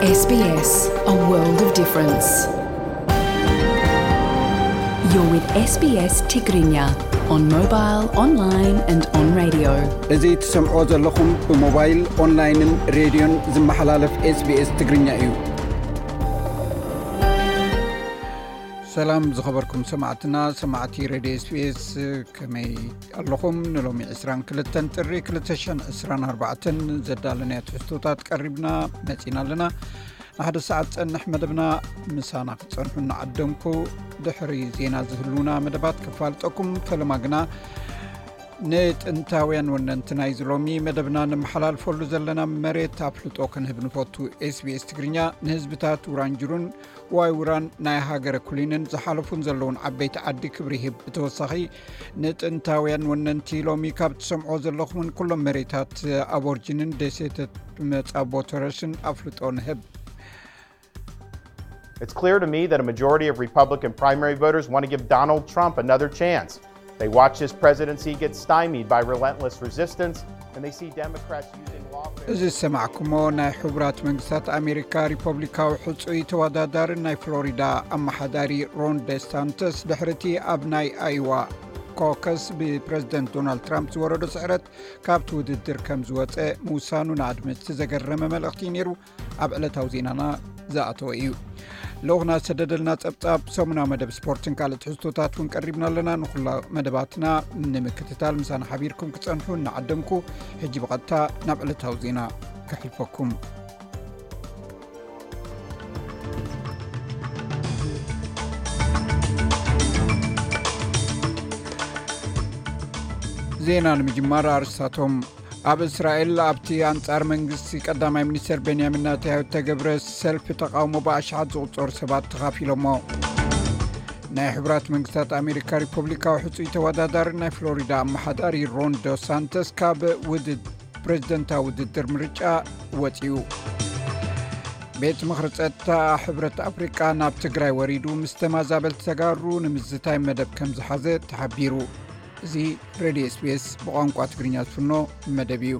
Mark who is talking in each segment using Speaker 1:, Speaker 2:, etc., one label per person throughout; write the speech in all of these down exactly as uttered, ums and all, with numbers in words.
Speaker 1: S B S, a world of difference. You're with S B S Tigrinya on mobile, online and on radio.
Speaker 2: እዚ ትሰምዑ ዘለኹም ብሞባይል ኦንላይንን ሬድዮን ዝመሓላለፍ ኤስ ቢ ኤስ ትግርኛ እዩ። ሰላም ዝኸበርኩም ሰማዕትና ሰማዕቲ ሬድዮ ኤስ ቢ ኤስ ከመይ ኣለኹም? ንሎሚ عشرين وثلاثة ጥሪ ሁለት ሺህ عشرين وأربعة ዘዳለና ትሕዝቶታት ቀሪብና መፂና ኣለና። ሓደ ሰዓት ፀንሕ መደብና ምሳና ክፀንሑና ዓደምኩ ድሕሪ ዜና ዝህሉና መደባት ክፋልጠኩም ፈለማግና ንጥንታውያን ወነንትና ይዝሎሚ መደብና ንምሓላልፈሉ ዘለና መሬት ኣፍልጦ ክንህብ ንፈቱ ኤስ ቢ ኤስ ትግርኛ ንህዝብታት ውራንጅሩን ዋይ ውራን ናይ ሃገረ ኩሊንን ዝሓለፉን ዘለውን ዓበይቲ ዓዲ ክብሪ ይህብ ብተወሳኺ ንጥንታውያን ወነንቲ ሎሚ ካብ ትሰምዖ ዘለኹምን ኩሎም መሬታት ኣቦርጅንን ደሴታት መጻቦ ተረስን ኣፍልጦ ንህብ።
Speaker 3: It's clear to me that a majority of Republican primary voters want to give Donald Trump another chance. They watch his presidency get stymied by relentless resistance, and they see Democrats using lawfare.
Speaker 2: እዚ ሰማዕኩሞ ናይ ሕቡራት መንግስታት ኣሜሪካ ሪፐብሊካዊ ሕጹይ ተወዳዳሪ ናይ ፍሎሪዳ ኣመሓዳሪ ሮን ዴሳንተስ ድሕርቲ ኣብ ናይ ኣይዋ ኮከስ ብፕሬዝደንት ዶናልድ ትራምፕ ዝወረዶ ስዕረት ካብቲ ውድድር ከም ዝወፀ ምውሳኑ ንኣድመፅቲ ዘገረመ መልእኽቲ ነይሩ። ኣብ ዕለታዊ ዜናና ዝኣተወ እዩ። ለውና ሰደደልና ጸብጻብ ሰሙና መደብ ስፖርትን ካልእ ትሕዝቶታት እውን ቀሪብና ኣለና። ንኹላ መደባትና ንምክትታል ምሳና ሓቢርኩም ክጸንሑ ንዓደምኩ ሕጂ ብቐጥታ ናብ ዕለታዊ ዜና ክሕልፈኩም። ዜና ንምጅማር ኣርስታቶም ኣብ እስራኤል ኣብቲ አንጻር መንግስቲ ቀዳማይ ሚኒስትር ቤንያሚን ኔታንያሁ ተገብረ ሰልፊ ተቃውሞ በኣሽሓት ዝቁፀሩ ሰባት ተኻፊሎሞ። ናይ ሕቡራት መንግስታት ኣሜሪካ ሪፐብሊካዊ ሕጹይ ተወዳዳሪ ናይ ፍሎሪዳ ኣመሓዳሪ ሮን ዴሳንተስ ካብ ውድድር ፕሬዝደንታዊ ውድድር ምርጫ ወፂኡ። ቤት ምክሪ ጸጥታ ሕብረት ኣፍሪቃ ናብ ትግራይ ወሪዱ ምስ ተመዛበልቲ ተጋሩ ንምዝታይ መደብ ከም ዝሓዘ ተሓቢሩ። እዚ ሬድዮ ኤስ ቢ ኤስ ብቋንቋ ትግርኛ ዝፍኖ መደብ እዩ።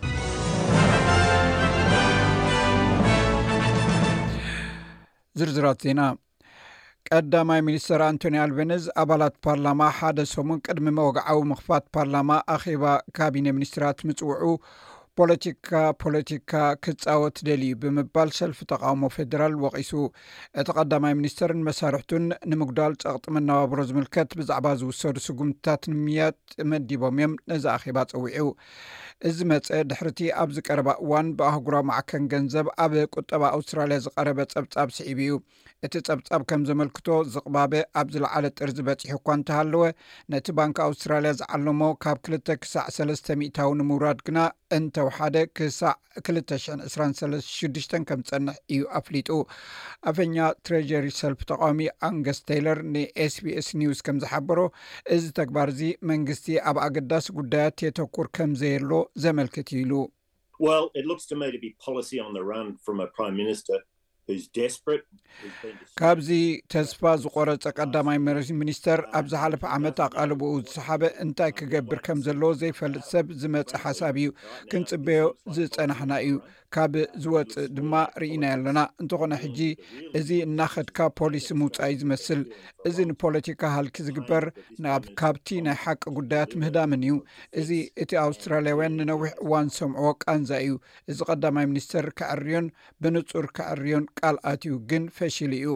Speaker 2: ዝርዝራት ዜና ቀዳማይ ሚኒስትር አንቶኒ ኣልቤኒዝ ኣባላት ፓርላማ ሓደ ሰሙን ቅድሚ መወግዓዊ ምኽፋት ፓርላማ ኣኼባ ካቢነ ሚኒስትራት ምጽውዑ ፖለቲካ ፖለቲካ ክጻወት ደልዩ ብምባል ሰልፊ ተቃውሞ ፌደራል ወቂሱ። እቲ ቀዳማይ ሚኒስትርን መሳርሕቱን ንምጉዳል ጸቕጢ መነባብሮ ዝምልከት ብዛዕባ ዝውሰዱ ስጉምትታት ንምያጥ መዲቦም እዮም ነዚ ኣኼባ ፀዊዑ። እዚ መፀ ድሕርቲ ኣብ ዝቀረባ እዋን ብኣህጉራዊ ማዕከን ገንዘብ ኣብ ቁጠባ ኣውስትራልያ ዝቀረበ ጸብጻብ ስዒብ እዩ። እቲ ጸብጻብ ከም ዘመልክቶ ዝቕባበ ኣብ ዝለዓለ ጥርዚ በፂሑ እኳ እንተሃለወ ነቲ ባንኪ ኣውስትራልያ ዝዓለሞ ካብ ክልተ ክሳዕ ሰለስተ ሚእታዊ ንምውራድ ግና እንተወሓደ ክሳዕ ክልተ ሽሕን ዕስራን ሽዱሽተን ከም ዝጸንሕ እዩ ኣፍሊጡ። ኣፈኛ ትሬጀሪ ሰልፊ ተቃዋሚ አንገስ ቴይለር ንኤስ ቢ ኤስ ኒውስ ከም ዝሓበሮ እዚ ተግባር እዚ መንግስቲ ኣብ ኣገዳሲ ጉዳያት የተኩር ከም ዘየሎ ዘመልክት ኢሉ።
Speaker 4: Well, it looks to me to be policy on the run from a prime minister who's desperate.
Speaker 2: ካብዚ ተስፋ ዝቆረፀ ቀዳማይ ሚኒስተር ኣብ ዝሓለፈ ዓመት ኣቃልብኡ ዝሰሓበ እንታይ ክገብር ከም ዘለዎ ዘይፈልጥ ሰብ ዝመፀ ሓሳብ እዩ። ክንፅበዮ ዝፀናሕና እዩ። ካብ ዝወፅእ ድማ ርኢና ኣለና። እንተኾነ ሕጂ እዚ እናኸድካ ፖሊሲ ምውፃኢ ዝመስል እዚ ንፖለቲካ ሃልኪ ዝግበር ናብ ካብቲ ናይ ሓቂ ጉዳያት ምህዳምን እዩ። እዚ እቲ ኣውስትራልያውያን ንነዊሕ እዋን ሰምዕዎ ቃንዛ እዩ። እዚ ቀዳማይ ሚኒስተር ክዕርዮን ብንጹር ክዕርዮን ቃል ኣትዩ ግን ፈሽል እዩ።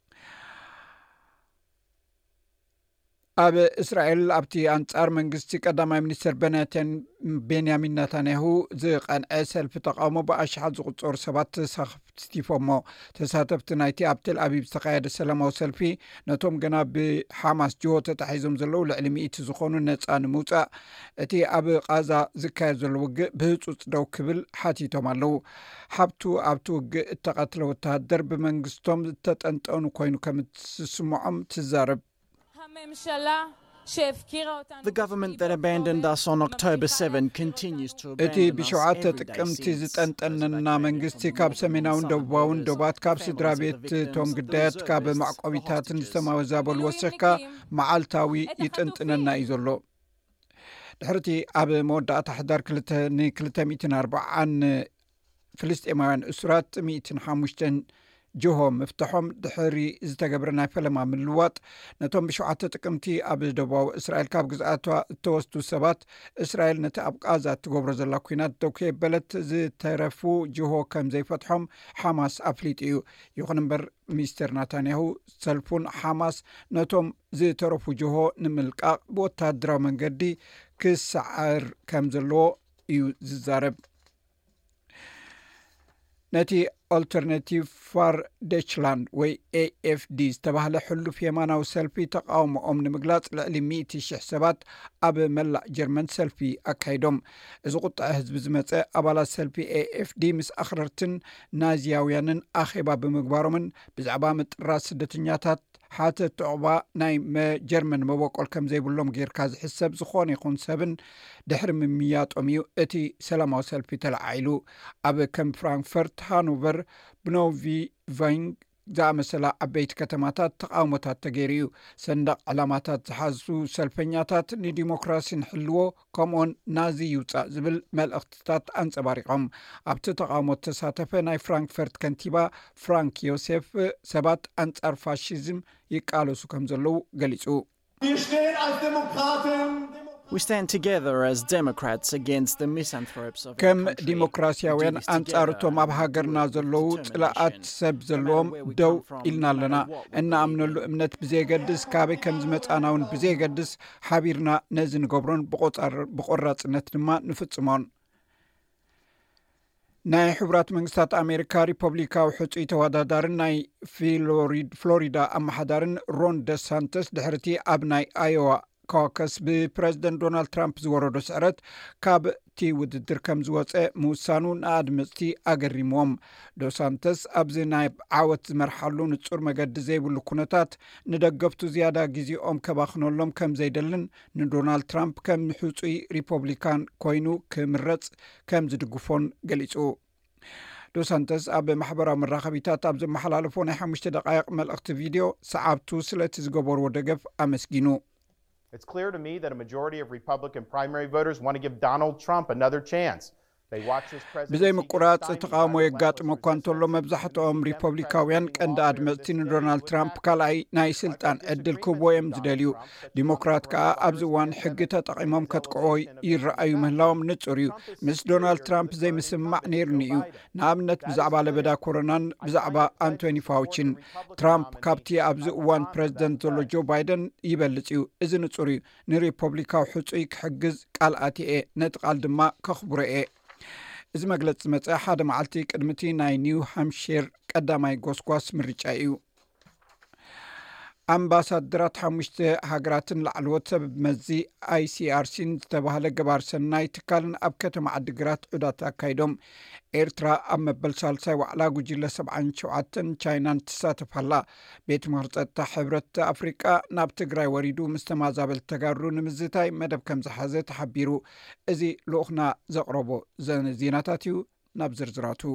Speaker 2: ኣብ እስራኤል ኣብቲ አንጻር መንግስቲ ቀዳማይ ሚኒስትር ቤንያሚን ኔታንያሁ ዝቐንዐ ሰልፊ ተቃውሞ በኣሽሓት ዝቁፀሩ ሰባት ተሳቲፎሞ። ተሳተፍቲ ናይቲ ኣብ ቴል ኣቢብ ዝተካየደ ሰላማዊ ሰልፊ ነቶም ገና ብሓማስ ጅሆ ተታሒዞም ዘለዉ ልዕሊ ሚእቲ ዝኾኑ ነፃ ንምውፃእ እቲ ኣብ ቃዛ ዝካየድ ዘሎ ውግእ ብህፁፅ ደው ክብል ሓቲቶም ኣለዉ። ሓብቱ ኣብቲ ውግእ እተቐትለ ወተሃደር ብመንግስቶም ዝተጠንጠኑ ኮይኑ ከም ዝስምዖም ትዛረብ።
Speaker 5: The government that abandoned us on October seventh continues to abandon us.
Speaker 2: እቲ ብሸውዓተ ጥቅምቲ ዝጠንጠነና መንግስቲ ካብ ሰሜናውን ደቡባውን ዶባት ካብ ስድራ ቤት ቶም ግዳያት ካብ ማዕቆቢታትን ዝተማወዛበሉ ወሰካ መዓልታዊ ይጥንጥነና እዩ ዘሎ። ድሕርቲ ኣብ መወዳእታ ሓዳር ክልተ ን ክልተ ሚእትን ኣርባዓን ፍልስጤማውያን እስራት مئة وخمسة ጅሆ መፍትሖም ድሕሪ ዝተገብረ ናይ ፈለማ ምልዋጥ ነቶም ብሸውዓተ ጥቅምቲ ኣብ ደቡባዊ እስራኤል ካብ ግዝኣቷ እተወስዱ ሰባት እስራኤል ነቲ ኣብ ቃዛ ትገብሮ ዘላ ኩናት ደው ከየበለት ዝተረፉ ጅሆ ከም ዘይፈትሖም ሓማስ ኣፍሊጡ እዩ። ይኹን እምበር ሚኒስተር ናታንያሁ ሰልፉን ሓማስ ነቶም ዝተረፉ ጅሆ ንምልቃቅ ብወታደራዊ መንገዲ ክሰዓር ከም ዘለዎ እዩ ዝዛረብ። ነቲ ኦልተርናቲቭ ፋር ዴችላንድ ወይ ኤ ኤፍ ዲ ዝተባህለ ሕሉፍ የማናዊ ሰልፊ ተቃውሞኦም ንምግላጽ ልዕሊ مئة ሽሕ ሰባት ኣብ መላእ ጀርመን ሰልፊ ኣካይዶም። እዚ ቁጣዕ ህዝቢ ዝመፀ ኣባላት ሰልፊ ኤ ኤፍ ዲ ምስ ኣኽረርትን ናዚያውያንን ኣኼባ ብምግባሮምን ብዛዕባ ምጥራዝ ስደተኛታት ሓተት ተዕባ ናይ ጀርመን መበቆል ከም ዘይብሎም ጌርካ ዝሕሰብ ዝኾነ ይኹን ሰብን ድሕሪ ምምያጦም እዩ እቲ ሰላማዊ ሰልፊ ተለዓይሉ። ኣብ ከም ፍራንክፈርት፣ ሃኖቨር፣ ብኖቪ ቫይንግ ዝኣመሰላ ዓበይቲ ከተማታት ተቃውሞታት ተገይሩ እዩ። ሰንደቅ ዕላማታት ዝሓዙ ሰልፈኛታት ንዲሞክራሲን ሕልዎ ከምኡን ናዚ ይውፃእ ዝብል መልእኽትታት አንጸባሪቖም። ኣብቲ ተቃውሞ ተሳተፈ ናይ ፍራንክፈርት ከንቲባ ፍራንክ ዮሴፍ ሰባት አንጻር ፋሽዝም ይቃለሱ ከም ዘለው ገሊጹ።
Speaker 5: We stand together as Democrats against the misanthropes of
Speaker 2: ከም ዲሞክራሲያውያን አንጻርቶም ኣብ ሃገርና ዘለው ጥላኣት ሰብ ዘለዎም ደው ኢልና ኣለና። እናኣምነሉ እምነት ብዘይገድስ ካበይ ከም ዝመጻናውን ብዘይገድስ ሓቢርና ነዚ ንገብሮን ብቆራጽነት ድማ ንፍጽሞን። ናይ ሕቡራት መንግስታት ኣሜሪካ ሪፐብሊካዊ ሕጹይ ተወዳዳርን ናይ ፍሎሪዳ ኣመሓዳርን ሮን ደሳንተስ ድሕርቲ ኣብ ናይ ኣዮዋ ካውከስ ብፕሬዚደንት ዶናልድ ትራምፕ ዝወረዶ ስዕረት ካብ እቲ ውድድር ከም ዝወፀ ምውሳኑ ንኣድመፅቲ ኣገሪሞም። ዶሳንተስ ኣብዚ ናይ ዓወት ዝመርሓሉ ንጹር መገዲ ዘይብሉ ኩነታት ንደገፍቱ ዝያዳ ግዜኦም ከባኽነሎም ከም ዘይደልን ንዶናልድ ትራምፕ ከም ሕጹይ ሪፐብሊካን ኮይኑ ክምረጽ ከም ዝድግፎን ገሊጹ። ዶሳንተስ ኣብ ማሕበራዊ መራኸቢታት ኣብ ዝመሓላለፎ ናይ ሓሙሽተ ደቃይቕ መልእኽቲ ቪድዮ ሰዓብቱ ስለቲ ዝገበርዎ ደገፍ ኣመስጊኑ።
Speaker 3: It's clear to me that a majority of Republican primary voters want to give Donald Trump another chance.
Speaker 2: ብዘይ ምቁራጽ ተቃውሞ የጋጥሞ እኳ እንተሎ መብዛሕትኦም ሪፐብሊካውያን ቀንዲ ኣድመፅቲ ንዶናልድ ትራምፕ ካልኣይ ናይ ስልጣን ዕድል ክህቦ እዮም ዝደልዩ። ዲሞክራት ከዓ ኣብዚ እዋን ሕጊ ተጠቂሞም ከጥቅዖ ይረኣዩ ምህላዎም ንጹር እዩ። ምስ ዶናልድ ትራምፕ ዘይምስማዕ ነይሩኒ እዩ። ንኣብነት ብዛዕባ ለበዳ ኮሮናን ብዛዕባ አንቶኒ ፋውቺን። ትራምፕ ካብቲ ኣብዚ እዋን ፕሬዚደንት ዘሎ ጆ ባይደን ይበልጽ እዩ። እዚ ንጹር እዩ። ንሪፐብሊካዊ ሕጹይ ክሕግዝ ቃልኣት እየ፣ ነቲ ቃል ድማ ከኽብሮ እየ። እዚ መግለጽ መጽ ሓደ መዓልቲ ቅድምቲ ናይ ኒው ሃምፕሸር ቀዳማይ ጎስጓስ ምርጫ እዩ። ኣምባሳደራት ሓሙሽተ ሃገራትን ላዕለዎት ሰብ መዚ ኣይሲአርሲን ዝተባህለ ገባር ሰናይ ትካልን ኣብ ከተማ ዓዲግራት ዑዳት ኣካይዶም። ኤርትራ ኣብ መበል ሳልሳይ ዋዕላ ጉጅለ ሰብዓን ሸውዓተን ቻይናን ትሳተፋላ። ቤት ምክሪ ፀጥታ ሕብረት ኣፍሪቃ ናብ ትግራይ ወሪዱ ምስ ተመዛበልቲ ተጋሩ ንምዝታይ መደብ ከም ዝሓዘ ተሓቢሩ። እዚ ልኡኽና ዘቕረቦ ዜናታት እዩ። ናብ ዝርዝራቱ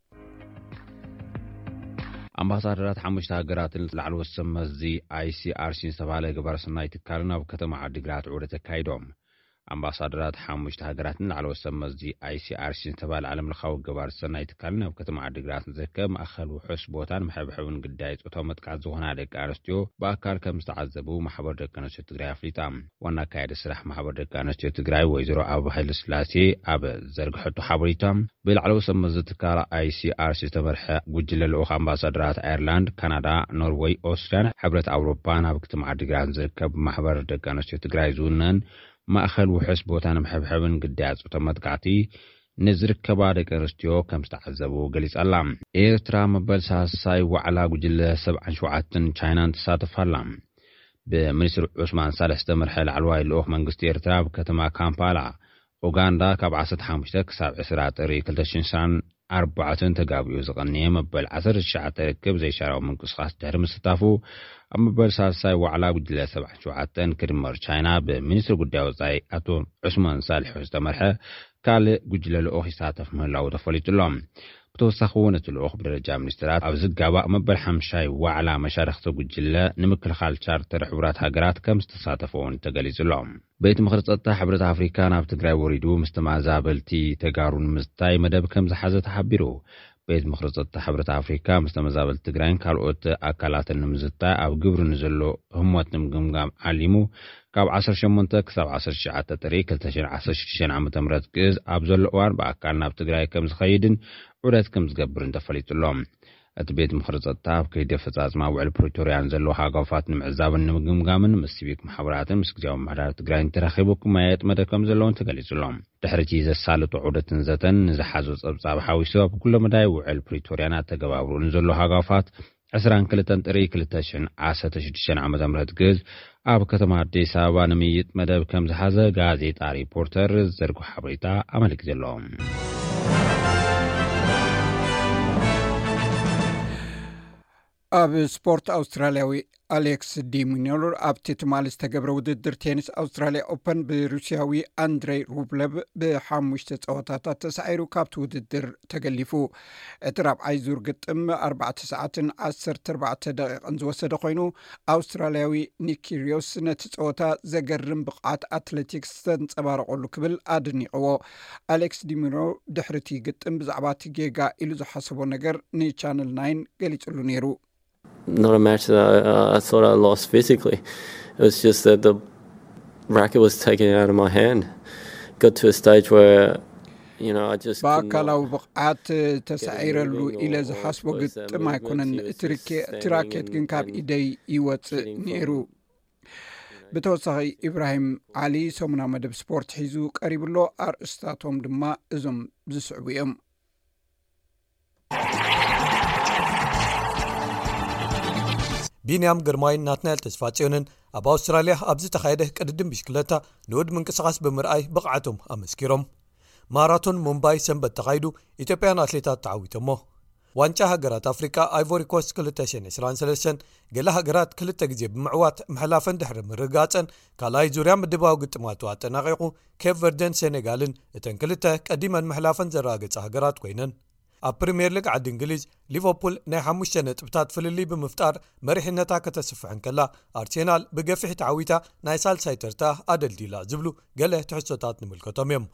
Speaker 6: ኣምባሳደራት ሓሙሽተ ሃገራትን ላዕለዎት ሰብ መዚ ኣይሲአርሲ ዝተባህለ ገባር ሰናይ ትካል ናብ ከተማ ዓዲግራት ዑደት ኣካይዶም። ኣምባሳደራት ሓሙሽተ ሃገራትን ላዕለዎት ሰብ መዚ ኣይሲአርሲ ዝተባህለ ዓለም ለኻዊ ገባር ሰናይ ትካል ናብ ከተማ ዓዲግራት ዝርከብ ማእኸል ውሑስ ቦታን ምሕብሕብን ግዳይ ጾታዊ መጥቃዕቲ ዝኾና ደቂ ኣንስትዮ ብኣካል ከም ዝተዓዘቡ ማሕበር ደቂ ኣንስትዮ ትግራይ ኣፍሊጣ። ዋና ኣካያዲ ስራሕ ማሕበር ደቂ ኣንስትዮ ትግራይ ወይዘሮ ኣብ ሃይለ ስላሴ ኣብ ዘርግሐቱ ሓበሬታ ብላዕለዎት ሰብ መዚ ትካል ኣይሲአርሲ ዝተመርሐ ጉጅለ ልኡኽ ኣምባሳደራት ኣየርላንድ፣ ካናዳ፣ ኖርዌይ፣ ኦስትሪያን ሕብረት ኣውሮፓ ናብ ከተማ ዓዲግራት ዝርከብ ማሕበር ደቂ ኣንስትዮ ትግራይ ዝውነን ማእኸል ውሑስ ቦታን ምሕብሕብን ግዳይ ጾታዊ መጥቃዕቲ ንዝርከባ ደቂ ኣንስትዮ ከም ዝተዓዘቡ ገሊጻላ። ኤርትራ መበል ሳልሳይ ዋዕላ ጉጅለ ሰብዓን ሸውዓተን ቻይናን ትሳተፋላ። ብሚኒስትር ዑስማን ሳልሕ ዝተመርሐ ላዕለዋይ ልኡኽ መንግስቲ ኤርትራ ኣብ ከተማ ካምፓላ ኡጋንዳ ካብ ዓሰርተ ሓሙሽተ ክሳብ ዕስራ ጥሪ ክልተ ሽሕን ዒስራን ኣርባዕተ ተጋቢኡ ዝቐንየ መበል ዓሰርተ ትሽዓተ ርክብ ዘይሻራዊ ምንቅስቓስ ድሕሪ ምስታፉ ኣብ መበል ሳልሳይ ዋዕላ ጉጅለ ሰብዓን ሸውዓተን ክድመር ቻይና ብሚኒስትሪ ጉዳይ ወፃኢ ኣቶ ዑስማን ሳልሕ ዝተመርሐ ካልእ ጉጅለ ልኡኽ ይሳተፍ ምህላው ተፈሊጡሎም። ብተወሳኺ እውን እቲ ልኡኽ ብደረጃ ሚኒስትራት ኣብ ዝጋባእ መበል ሓምሻይ ዋዕላ መሻርክቲ ጉጅለ ንምክልኻል ቻርተር ሕቡራት ሃገራት ከም ዝተሳተፉ እውን ተገሊጹሎም። ቤት ምክሪ ጸጥታ ሕብረት ኣፍሪካ ናብ ትግራይ ወሪዱ ምስ ተመዛበልቲ ተጋሩ ንምስታይ መደብ ከም ዝሓዘ ተሓቢሩ። ቤት ምክሪ ጸጥታ ሕብረት ኣፍሪካ ምስ ተመዛበልቲ ትግራይን ካልኦት ኣካላትን ንምዝታይ ኣብ ግብሪ ንዘሎ ህሞት ንምግምጋም ዓሊሙ ካብ ዓሰርተ ሸሞንተ ክሳብ ዓሰርተ ትሽዓተ ጥሪ ክልተ ሺህ ዓሰርተ ሽዱሽተ ዓመተ ምህረት ግዝ ኣብ ዘሎ እዋን ብኣካል ናብ ትግራይ ከም ዝኸይድን ዑደት ከም ዝገብርን ተፈሊጡሎም። እቲ ቤት ምክሪ ጸጥታ ኣብ ከይዲ ኣፈጻጽማ ውዕል ፕሪቶርያን ዘለዎ ሃጋፋት ንምዕዛብን ንምግምጋምን ምስ ሲቪክ ማሕበራትን ምስ ግዝያዊ ምምሕዳር ትግራይን ተራኺቡ ክመያየጥ መደብ ከም ዘለዎን ተገሊጹሎም። ድሕሪቲ ዘሳልጡ ዑደትን ዘተን ንዝሓዙ ጸብጻብ ሓዊሱ ኣብ ኩሎ መዳይ ውዕል ፕሪቶርያን ተገባብሩ ንዘሎ ሃጋፋት عشرين كلتن طريق كلتشن عشرة شدشن عمد أمرت جز أب كتم عديس أبا نميت مدب كم زحزة غازي تاري بورتر زرقو حبريتا عملك زلهم
Speaker 2: أب سبورت أسترالياوي أليكس دي مينولر أب تتمال استقبر وددر تينس أستراليا أوبن بروسياوي أندري روبلب بحاموش تسعوتات تسعيرو كابت وددر تقلفو اتراب عايزور قطم أربعة ساعات عشر تربعة دقيق انزوسد خوينو أسترالياوي نيكيريوس نتسعوتا زقرم بقعات أتلتيكس تنصبارقو كبل أدني قوو أليكس دي مينولر دحرتي قطم بزعبات جيغا إلوزو حسبو نقر ني channel nine قليت قلو نيرو.
Speaker 7: Not a match that I, I thought I lost physically. It was just that the racket was taken out of my hand. Got to a stage where, you know, I just
Speaker 2: باكلاو بقعات تسعير اللو إلى زحاسبو قد ما يكونن تراكيت جنكاب إيدي يوات نيرو. بتوصغي إبراهيم علي سومنا مدب سبورت حيزو قريب له أر استاتهم دما إزم زسعويهم.
Speaker 8: بينيام جرماين ناتنال تسفاتيونن أب أستراليا أبزي تخيده كددم بشكلتا نود من كسغاس بمرأي بقعتهم أمسكيرهم ماراثون مومباي سنبت تقايدو إثيوبيان أتليتات تعويتمو وانشا هجرات أفريقيا آيفوري كوست كلتاشين إسران سلسن قلها هجرات كلتا جزيب معوات محلافن دحر من رقاتن كالاي زوريان بدباو قتماتو أتناغيقو كيف فردن سينيغالن اتن كلتا قديما محلافن زراغت هجرات كوينن ኣብ ፕሪሚየር ሊግ ዓዲ እንግሊዝ ሊቨርፑል ናይ ሓሙሽተ ነጥብታት ፍልልይ ብምፍጣር መሪሕነታ ከተስፍሕን ከላ ኣርሴናል ብገፊሕ ተዓዊታ ናይ ሳልሳይ ተርታ ኣደልዲላ ዝብሉ ገለ ትሕዝቶታት ንምልከቶም እዮም።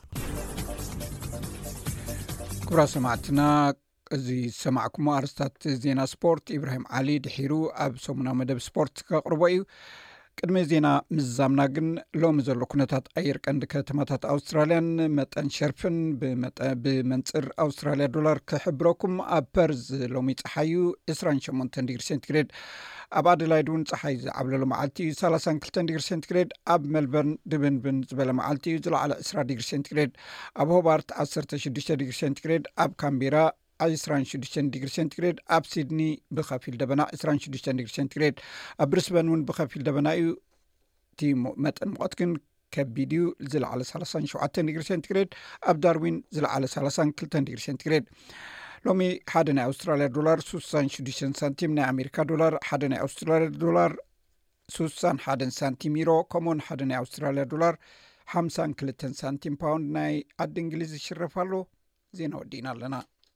Speaker 2: ክቡራ ሰማዕትና እዚ ሰማዕኩም ኣርስታት ዜና ስፖርት ኢብራሂም ዓሊ ድሒሩ ኣብ ሰሙና መደብ ስፖርት ከቕርቦ እዩ። ቅድሚ ዜና ምዛምና ግን ሎሚ ዘሎ ኩነታት ኣየር ቀንዲ ከተማታት ኣውስትራልያን መጠን ሸርፍን ብመንፅር ኣውስትራልያ ዶላር ክሕብረኩም ኣብ ፐርዝ ሎሚ ፀሓዩ عشرين وثمانية ዲግሪ ሴንቲግሬድ ኣብ ኣደላይድ እውን ፀሓይ ዝዓብለሉ መዓልቲ እዩ ثلاثة وثلاثين ዲግሪ ሴንቲግሬድ ኣብ ሜልበርን ድብንብን ዝበለ መዓልቲ እዩ ዝለዓለ عشرين ዲግሪ ሴንቲግሬድ ኣብ ሆባርት عشرة وستة ዲግሪ ሴንቲግሬድ ኣብ ካምቤራ عشرين وستة ዲግሪ ሴንቲግሬድ ኣብ ሲድኒ ብኸፊል ደበና عشرين وستة ዲግሪ ሴንቲግሬድ ኣብ ብሪስበን እውን ብኸፊል ደበና እዩ ቲ መጠን ሙቐት ግን ከቢድ እዩ ዝለዓለ ثلاثة وسبعة ዲግሪ ሴንቲግሬድ ኣብ ዳርዊን ዝለዓለ ثلاثة وثلاثين ዲግሪ ሴንቲግሬድ ሎሚ ሓደ ናይ ኣውስትራልያ ዶላር ستة وستين ሳንቲም ናይ ኣሜሪካ ዶላር ሓደ ናይ ኣውስትራልያ ዶላር ستة وواحد ሳንቲም ዩሮ ከምኡውን ሓደ ናይ ኣውስትራልያ ዶላር خمسة وثلاثين ሳንቲም ፓውንድ ናይ ዓዲ እንግሊዝ ይሽረፋሉ። ዜና ወዲና ኣለና።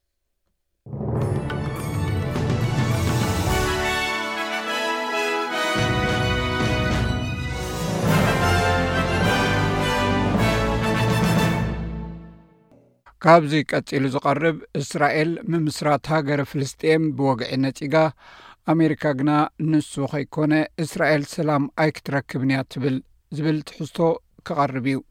Speaker 2: ካብዚ ቀፂሉ ዝቐርብ እስራኤል ምምስራት ሃገር ፍልስጤም ብወግዒነት ኢጋ ኣሜሪካ ግና ንሱ ኸይኮነ እስራኤል ሰላም ኣይክትረክብን እያ ትብል ዝብል ትሕዝቶ ክቐርብ እዩ።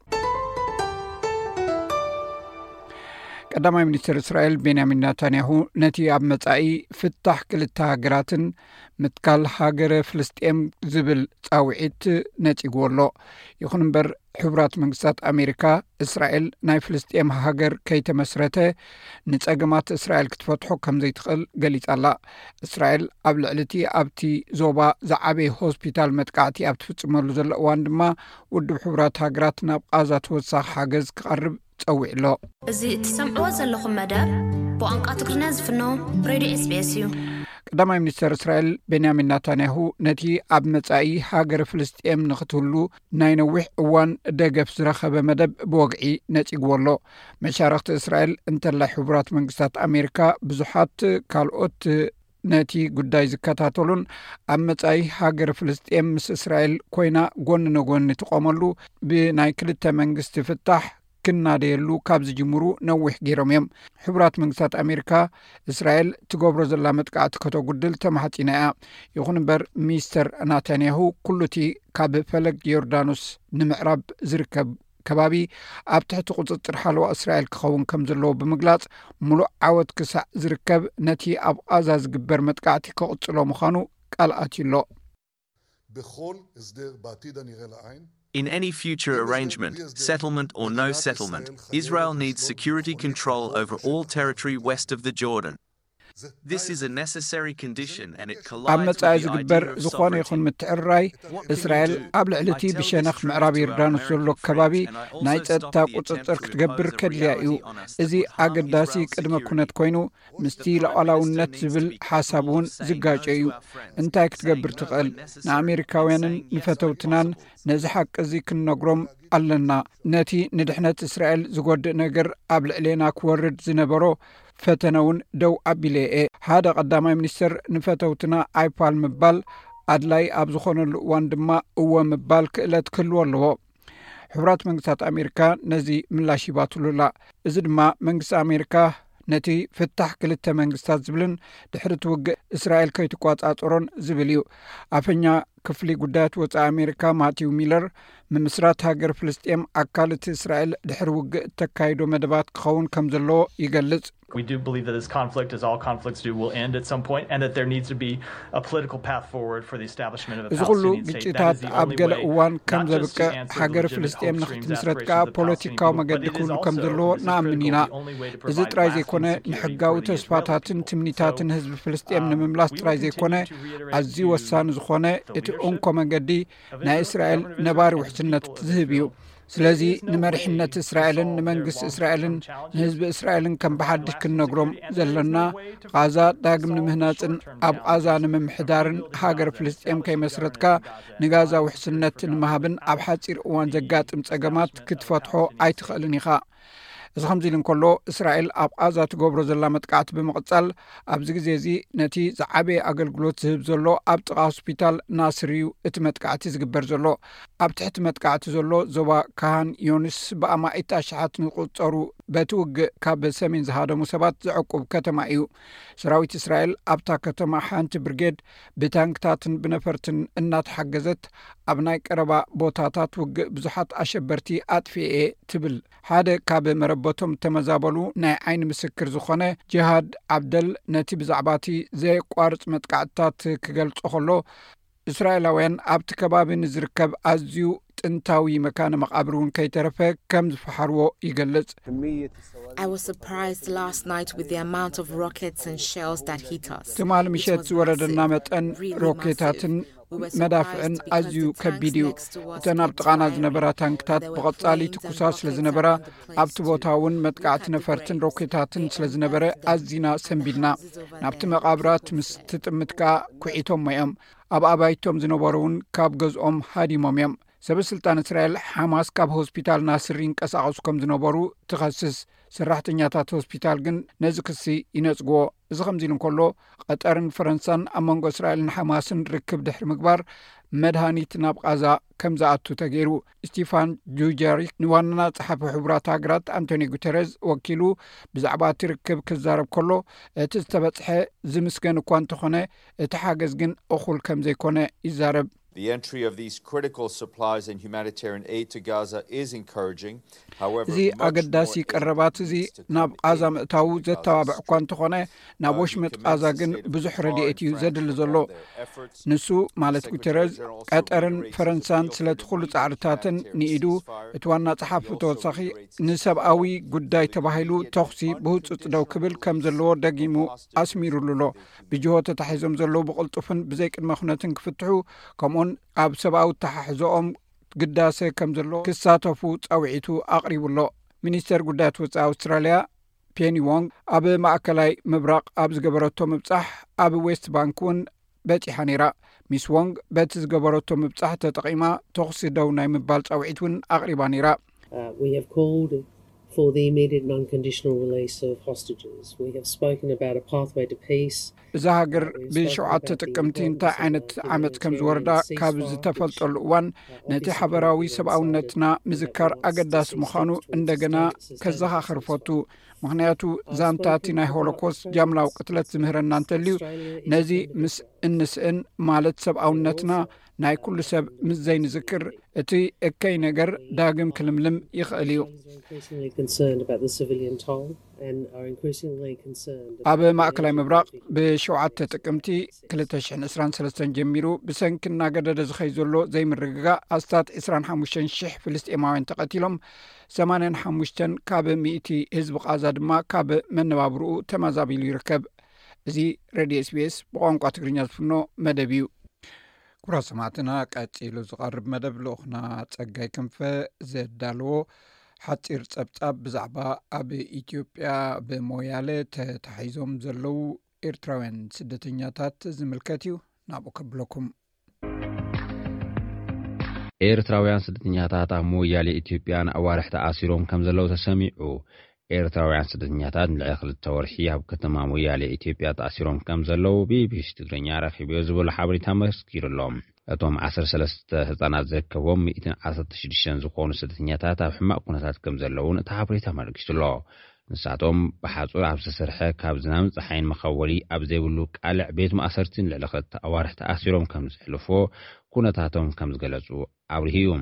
Speaker 2: ቀዳማይ ሚኒስትር እስራኤል ቤንያሚን ኔታንያሁ ነቲ ኣብ መጻኢ ፍታሕ ክልተ ሃገራትን ምትካል ሃገረ ፍልስጤም ዝብል ጻውዒት ነጺግዎ ኣሎ። ይኹን እምበር ሕቡራት መንግስታት ኣሜሪካ እስራኤል ናይ ፍልስጤም ሃገር ከይተመስረተ ንጸገማት እስራኤል ክትፈትሖ ከም ዘይትኽእል ገሊጻላ። እስራኤል ኣብ ልዕልቲ ኣብቲ ዞባ ዝዓበየ ሆስፒታል መጥቃዕቲ ኣብ ትፍጽመሉ ዘሎ እዋን ድማ ውድብ ሕቡራት ሃገራት ናብ ቃዛ ተወሳኺ ሓገዝ ክቐርብ ጸዊዕ ኣሎ።
Speaker 9: እዚ እትሰምዕዎ ዘለኹም መደብ ብቋንቋ ትግርኛ ዝፍኖ ሬድዮ ኤስ ቢ ኤስ እዩ።
Speaker 2: ቀዳማይ ሚኒስተር እስራኤል ቤንያሚን ናታንያሁ ነቲ ኣብ መጻኢ ሃገር ፍልስጤም ንኽትህሉ ናይ ነዊሕ እዋን ደገፍ ዝረኸበ መደብ ብወግዒ ነጺግዎ ኣሎ። መሻርክቲ እስራኤል እንተላይ ሕቡራት መንግስታት ኣሜሪካ ብዙሓት ካልኦት ነቲ ጉዳይ ዝከታተሉን ኣብ መጻኢ ሃገር ፍልስጤም ምስ እስራኤል ኮይና ጎኒ ንጎኒ ትቆመሉ ብናይ ክልተ መንግስቲ ፍታሕ ክናደየሉ ካብ ዝጅምሩ ነዊሕ ገይሮም እዮም። ሕቡራት መንግስታት ኣሜሪካ እስራኤል ትገብሮ ዘላ መጥቃዕቲ ከተጉድል ተማሕፂና እያ። ይኹን እምበር ሚኒስተር ናታንያሁ ኩሉቲ ካብ ፈለግ ዮርዳኖስ ንምዕራብ ዝርከብ ከባቢ ኣብ ትሕቲ ቁፅጥር ሓለዋ እስራኤል ክኸውን ከም ዘለዎ ብምግላጽ ሙሉእ ዓወት ክሳዕ ዝርከብ ነቲ ኣብ ቃዛ ዝግበር መጥቃዕቲ ከቕጽሎ ምዃኑ ቃል ኣትዩሎ።
Speaker 9: In any future arrangement, settlement or no settlement, Israel needs security control over all territory west of the Jordan. This is a necessary condition and it collides with the idea of
Speaker 2: ዝኾነ ይኹን ምትዕርራይ እስራኤል ኣብ ልዕልቲ ብሸነኽ ምዕራብ ዮርዳኖስ ዘሎ ከባቢ ናይ ጸጥታ ቁፅጥር ክትገብር ከድልያ እዩ። እዚ ኣገዳሲ ቅድመ ኩነት ኮይኑ ምስቲ ሉዓላውነት ዝብል ሓሳብ እውን ዝጋጨ እዩ። እንታይ ክትገብር ትኽእል? ንኣሜሪካውያንን ንፈተውትናን ነዚ ሓቂ እዚ ክንነግሮም ኣለና። ነቲ ንድሕነት እስራኤል ዝጎድእ ነገር ኣብ ልዕሌና ክወርድ ዝነበሮ ፈተነውን ደው ኣቢለየ ሓደ ቀዳማይ ሚኒስተር ንፈተውትና ኣይፓል ምባል ኣድላይ ኣብ ዝኾነሉ እዋን ድማ እወ ምባል ክእለት ክህልዎ ኣለዎ። ሕቡራት መንግስታት ኣሜሪካ ነዚ ምላሽ ይባትሉላ። እዚ ድማ መንግስቲ ኣሜሪካ ነቲ ፍታሕ ክልተ መንግስታት ዝብልን ድሕሪ ትውግእ እስራኤል ከይትቋጻጽሮን ዝብል እዩ። ኣፈኛ ክፍሊ ጉዳያት ወፃኢ ኣሜሪካ ማቲው ሚለር ምምስራት ሃገር ፍልስጤም ኣካል እቲ እስራኤል ድሕሪ ውግእ ተካይዶ መደባት ክኸውን ከም ዘለዎ ይገልጽ።
Speaker 10: We do believe that this conflict, as all conflicts do, will end at some point, and that there needs to be a political path forward for the establishment of a Palestinian state. That is the only way, not just to answer the legitimate upstream aspirations of the Palestinian people, but it is also, this is critical, the only way to provide lasting security for the Israeli people.
Speaker 2: ህዝቢ ፍልስጤም ንምምላስ ጥራይ ዘይኮነ ኣዝዩ ወሳኒ ዝኾነ እቲ ዑንኮ መንገዲ ናይ እስራኤል ነባሪ ውሕስነት ዝህብ እዩ። ስለዚ ንመሪሕነት እስራኤልን ንመንግስቲ እስራኤልን ንህዝቢ እስራኤልን ከም ብሓድሽ ክንነግሮም ዘለና ቃዛ ዳግም ንምህናፅን ኣብ ቃዛ ንምምሕዳርን ሃገር ፍልስጤም ከይመስረትካ ንጋዛ ውሕስነት ንምሃብን ኣብ ሓፂር እዋን ዘጋጥም ጸገማት ክትፈትሖ ኣይትኽእልን ኢኻ። እዚ ከምዚ ኢሉ እንከሎ እስራኤል ኣብ ቃዛ ትገብሮ ዘላ መጥቃዕቲ ብምቕጻል ኣብዚ ግዜ እዚ ነቲ ዝዓበየ ኣገልግሎት ዝህብ ዘሎ ኣብ ጥቓ ሆስፒታል ናስር እዩ እቲ መጥቃዕቲ ዝግበር ዘሎ። ኣብ ትሕቲ መጥቃዕቲ ዘሎ ዞባ ካህን ዮንስ ብኣማኢት ኣሽሓት ንቁፀሩ በቲ ውግእ ካብ ሰሜን ዝሃደሙ ሰባት ዘዕቁብ ከተማ እዩ። ሰራዊት እስራኤል ኣብታ ከተማ ሓንቲ ብርጌድ ብታንክታትን ብነፈርትን እናተሓገዘት ኣብ ናይ ቀረባ ቦታታት ውግእ ብዙሓት ኣሸበርቲ ኣጥፊኤ ትብል። ሓደ ካብ መረበቶም ተመዛበሉ ናይ ዓይኒ ምስክር ዝኾነ ጅሃድ ዓብደል ነቲ ብዛዕባቲ ዘየቋርፅ መጥቃዕትታት ክገልጾ ከሎ እስራኤላውያን ኣብቲ ከባቢ ንዝርከብ ኣዝዩ ጥንታዊ መካነ መቃብር እውን ከይተረፈ ከም ዝፈሓርዎ ይገልጽ።
Speaker 11: I was surprised last night with the amount of rockets and shells that hit us.
Speaker 2: ትማል ምሸት ዝወረደና መጠን ሮኬታትን መዳፍዕን ኣዝዩ ከቢድ እዩ። እተን ኣብ ጥቓና ዝነበራ ታንክታት ብቐጻሊ ትኩሳት ስለ ዝነበራ ኣብቲ ቦታ እውን መጥቃዕቲ ነፈርትን ሮኬታትን ስለ ዝነበረ ኣዝና ሰንቢድና። ናብቲ መቃብራት ምስ ትጥምትካ ኩዒቶም እዮም። ኣብ ኣባይቶም ዝነበሩ እውን ካብ ገዝኦም ሃዲሞም እዮም። ሰበስልጣን እስራኤል ሓማስ ካብ ሆስፒታል ናስር ይንቀሳቐሱ ከም ዝነበሩ ትኸስስ። ሰራሕተኛታት ሆስፒታል ግን ነዚ ክሲ ይነጽግዎ። እዚ ከምዚ ኢሉ እንከሎ ቀጠርን ፈረንሳን ኣብ መንጎ እስራኤልን ሓማስን ርክብ ድሕሪ ምግባር መድሃኒት ናብ ቃዛ ከም ዝኣቱ ተገይሩ። ስቲፋን ጁጀሪክ ንዋና ጸሓፊ ሕቡራት ሃገራት አንቶኒ ጉተሬዝ ወኪሉ ብዛዕባ እቲ ርክብ ክዛረብ ከሎ እቲ ዝተበጽሐ ዝምስገን እኳ እንተኾነ እቲ ሓገዝ ግን እኹል ከም ዘይኮነ ይዛረብ።
Speaker 12: The entry of these critical supplies and humanitarian aid to Gaza is encouraging. However,
Speaker 2: እዚ ኣገዳሲ ቀረባት እዚ ናብ ቃዛ ምእታው ዘተባብዕ እኳ እንተኾነ ናብ ወሽመጥ ቃዛ ግን ብዙሕ ረድኤት እዩ ዘድሊ ዘሎ። ንሱ ማለት ጉተሬዝ ቀጠርን ፈረንሳን ስለቲ ኩሉ ጻዕርታትን ንኢዱ እቲ ዋና ጸሓፊ ተወሳኺ ንሰብኣዊ ጉዳይ ተባሂሉ ተኽሲ ብህፁፅ ደው ክብል ከም ዘለዎ ደጊሙ ኣስሚሩሉሎ። ብጅሆ ተታሒዞም ዘለዉ ብቕልጡፍን ብዘይ ቅድመ ኩነትን ክፍትሑ ከምኡን ኣብ ሰብኣዊ ተሓሕዞኦም ግዳሰ ከም ዘሎ ክሳተፉ ጸውዒቱ ኣቕሪቡሎ። ሚኒስተር ጉዳያት ወፃኢ ኣውስትራልያ ፔኒ ዎንግ ኣብ ማእከላይ ምብራቅ ኣብ ዝገበረቶ ምብጻሕ ኣብ ዌስት ባንክ እውን በፂሓ ነይራ ሚስ ዎንግ በቲ ዝገበረቶ ምብጻሕ ተጠቂማ ተኽሲ ደው ናይ ምባል ጻውዒት እውን ኣቕሪባ ነይራ
Speaker 13: for the immediate non-conditional release of hostages. We have spoken about a pathway to peace.
Speaker 2: እዛ ሃገር ብሸውዓተ ጥቅምቲ እንታይ ዓይነት ዓመት ከም ዝወረዳ ካብ ዝተፈልጠሉ እዋን ነቲ ሓበራዊ ሰብኣውነትና ምዝካር ኣገዳሲ ምዃኑ እንደገና ከዘኻኽር ፈቱ ምክንያቱ ዛንታቲ ናይ ሆሎኮስት ጃምላዊ ቅትለት ዝምህረና እንተልዩ ነዚ ምስ እንስእን ማለት ሰብኣውነትና ናይ ኩሉ ሰብ ምስ ዘይንዝክር እቲ እከይ ነገር ዳግም ክልምልም ይኽእል እዩ ኣብ ማእከላይ ምብራቅ ብሸውዓተ ጥቅምቲ ክልተ ሽሕ ዕስራን ሰለስተን ጀሚሩ ብሰንኪ እናገደደ ዝኸይ ዘሎ ዘይምርግጋ ኣስታት ዕስራን ሓሙሽተ ሽሕ ፍልስጤማውያን ተቐቲሎም ሰማንያ ሓሙሽተ ካብ ሚእቲ ህዝቢ ቃዛ ድማ ካብ መነባብርኡ ተመዛቢሉ ይርከብ እዚ ሬድዮ ኤስቢኤስ ብቋንቋ ትግርኛ ዝፍኖ መደብ እዩ ኩራ ሰማዕትና ቀፂሉ ዝቐርብ መደብ ልኡኽና ጸጋይ ክንፈ ዘዳልዎ ሓፂር ጸብጻብ ብዛዕባ ኣብ ኢትዮጵያ ብሞያሌ ተታሒዞም ዘለው ኤርትራውያን ስደተኛታት ዝምልከት እዩ ናብኡ ከብለኩም
Speaker 6: ኤርትራውያን ስደተኛታት ኣብ ሞያሌ ኢትዮጵያን ኣዋርሕ ተኣሲሮም ከም ዘለው ተሰሚዑ ኤርትራውያን ስደተኛታት ንልዕሊ ክልተ ወርሒ ኣብ ከተማ ሞያሌ ኢትዮጵያ ተኣሲሮም ከም ዘለው ቢቢሲ ትግርኛ ረኺቡ ዝብሉ ሓበሬታ መስኪሩሎም እቶም ዓሰርተ ሰለስተ ህፃናት ዘከቦም ሚእቲ ዓሰርተ ሽዱሽተ ዝኾኑ ስደተኛታት ኣብ ሕማቅ ኩነታት ከም ዘለውን እቲ ሓበሬታ መልኪቱሎ ንሳቶም ብሓጹር ኣብ ዝተሰርሐ ካብ ዝናብ ፀሓይን መኸወሊ ኣብ ዘይብሉ ቃልዕ ቤት ማእሰርቲ ንልዕሊ ክልተ ኣዋርሕ ተኣሲሮም ከም ዘሕልፎ ኩነታቶም ከም ዝገለጹ ኣብርሂዩ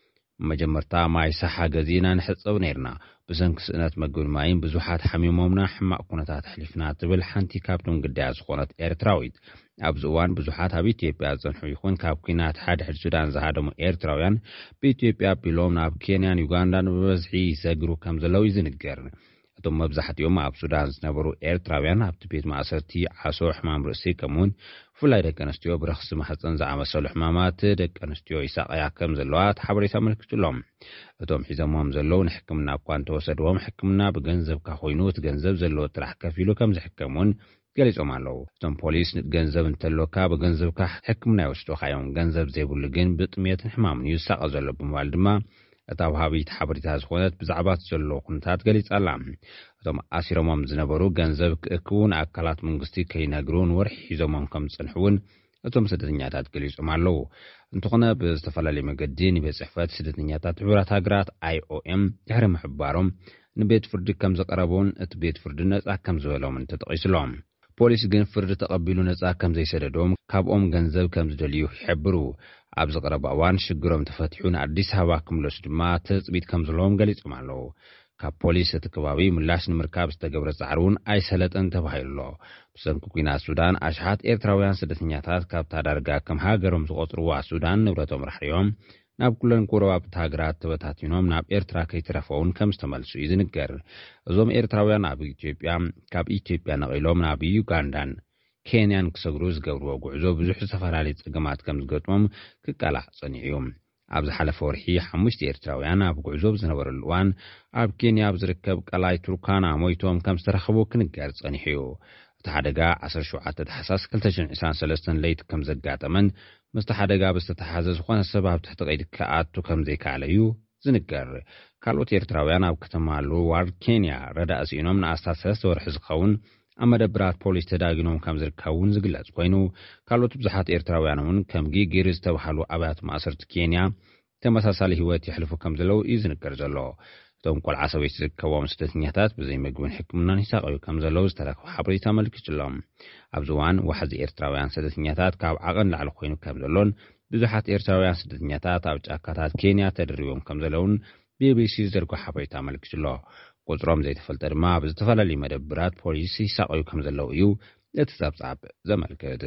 Speaker 6: መጀመርታ ማይ ሳሓ ገዚና ንሕፀብ ነርና ብሰንኪ ስእነት መግብን ማይን ብዙሓት ሓሚሞምና ሕማቅ ኩነታት ሕሊፍና ትብል ሓንቲ ካብቶም ግዳያ ዝኾነት ኤርትራዊት ኣብዚ እዋን ብዙሓት ኣብ ኢትዮጵያ ዝፀንሑ ይኹን ካብ ኩናት ሓድሕድ ሱዳን ዝሃደሙ ኤርትራውያን ብኢትዮጵያ ኣቢሎም ናብ ኬንያን ዩጋንዳን ብበዝሒ ይሰግሩ ከም ዘለው ይዝንገር እቶም መብዛሕትኦም ኣብ ሱዳን ዝነበሩ ኤርትራውያን ኣብቲ ቤት ማእሰርቲ ዓሶ ሕማም ርእሲ ከምውን ፍላይ ደቂ ኣንስትዮ ብረኽሲ ማህፀን ዝኣመሰሉ ሕማማት ደቂ ኣንስትዮ ይሳቀያ ከም ዘለዋ ሓበሬታ መልክቱሎም እቶም ሒዞሞም ዘለው ንሕክምና እኳ እንተወሰድዎም ሕክምና ብገንዘብካ ኮይኑ እቲ ገንዘብ ዘለዎ ጥራሕ ከፊሉ ከም ዝሕከሙን ገሊፆም ኣለው እቶም ፖሊስ ገንዘብ እንተለካ ብገንዘብካ ሕክምና ይወስዱካ እዮም ገንዘብ ዘይብሉ ግን ብጥሜትን ሕማምን ይሳቀ ዘሎ ብምባል ድማ እታ ወሃቢት ሓበሬታ ዝኾነት ብዛዕባ ዘሎ ኩነታት ገሊፃላ እቶም ኣሲሮሞም ዝነበሩ ገንዘብ ክእክቡን ኣካላት መንግስቲ ከይነግሩን ወርሒ ሒዞሞም ከም ዝፅንሕውን እቶም ስደተኛታት ገሊፆም ኣለው እንተኾነ ብዝተፈላለየ መገዲ ንቤት ፅሕፈት ስደተኛታት ሕቡራት ሃገራት ኣይኦኤም ድሕሪ ምሕባሮም ንቤት ፍርዲ ከም ዘቀረቡን እቲ ቤት ፍርዲ ነፃ ከም ዝበሎምን ተጠቂሱሎም ፖሊስ ግን ፍርዲ ተቐቢሉ ነፃ ከም ዘይሰደዶም ካብኦም ገንዘብ ከም ዝደልዩ ይሕብሩ ኣብ ዝቀረበ እዋን ሽግሮም ተፈቲሑን ኣዲስ ኣበባ ክምለሱ ድማ ተፅቢት ከም ዘለዎም ገሊፆም ኣለው ካብ ፖሊስ እቲ ከባቢ ምላሽ ንምርካብ ዝተገብረ ፃዕሪ እውን ኣይሰለጠን ተባሂሉሎ ብሰንኪ ኩናት ሱዳን ኣሽሓት ኤርትራውያን ስደተኛታት ካብታ ዳርጋ ከም ሃገሮም ዝቆፅርዋ ሱዳን ንብረቶም ራሕሪዮም ናብ ኩለን ጎረባብቲ ሃገራት ተበታቲኖም ናብ ኤርትራ ከይተረፈውን ከም ዝተመልሱ እዩ ዝንገር እዞም ኤርትራውያን ኣብ ኢትዮጵያ ካብ ኢትዮጵያ ነቒሎም ናብ ዩጋንዳን ኬንያን ክሰግሩ ዝገብርዎ ጉዕዞ ብዙሕ ዝተፈላለዩ ፀገማት ከም ዝገጥሞም ክቃላዕ ፀኒዑ እዩ ኣብ ዝሓለፈ ወርሒ ሓሙሽተ ኤርትራውያን ኣብ ጉዕዞ ዝነበረሉ እዋን ኣብ ኬንያ ኣብ ዝርከብ ቀላይ ቱርካና ሞይቶም ከም ዝተረኸቡ ክንገር ፀኒሑ እዩ እቲ ሓደጋ ዓሰርተ ሸውዓተ ታሕሳስ ክልተ ሽሕ ዒስራን ሰለስተን ለይቲ ከም ዘጋጠመን ምስቲ ሓደጋ ብዝተተሓዘ ዝኾነ ሰብ ኣብ ትሕቲ ቀይዲ ክኣቱ ከም ዘይከኣለ እዩ ዝንገር ካልኦት ኤርትራውያን ኣብ ከተማ ሉዋር ኬንያ ረዳእ ስኢኖም ንኣስታት ሰለስተ ወርሒ ዝኸውን ኣብ መደብራት ፖሊስ ተዳጊኖም ከም ዝርከቡን ዝግለጽ ኮይኑ ካልኦት ብዙሓት ኤርትራውያን እውን ከም ጊጊር ዝተባሃሉ ኣብያተ ማእሰርቲ ኬንያ ተመሳሳሊ ህይወት ይሕልፉ ከም ዘለው እዩ ዝንገር ዘሎ እቶም ቆልዓ ሰበይቲ ዝርከቦም ስደተኛታት ብዘይ ምግብን ሕክምናን ይሳቀዩ ከም ዘለው ዝተረኸበ ሓበሬታ መልኪቱሎም ኣብዚ እዋን ዋሕዚ ኤርትራውያን ስደተኛታት ካብ ዓቐን ላዕሊ ኮይኑ ከም ዘሎን ብዙሓት ኤርትራውያን ስደተኛታት ኣብ ጫካታት ኬንያ ተደሪቦም ከም ዘለውን ቢቢሲ ዘርጎ ሓበሬታ መልኪቱሎ ቁፅሮም ዘይተፈልጠ ድማ ብዝተፈላለዩ መደብራት ፖሊስ ይሳቀዩ ከም ዘለው እዩ እቲ ጸብጻብ ዘመልክት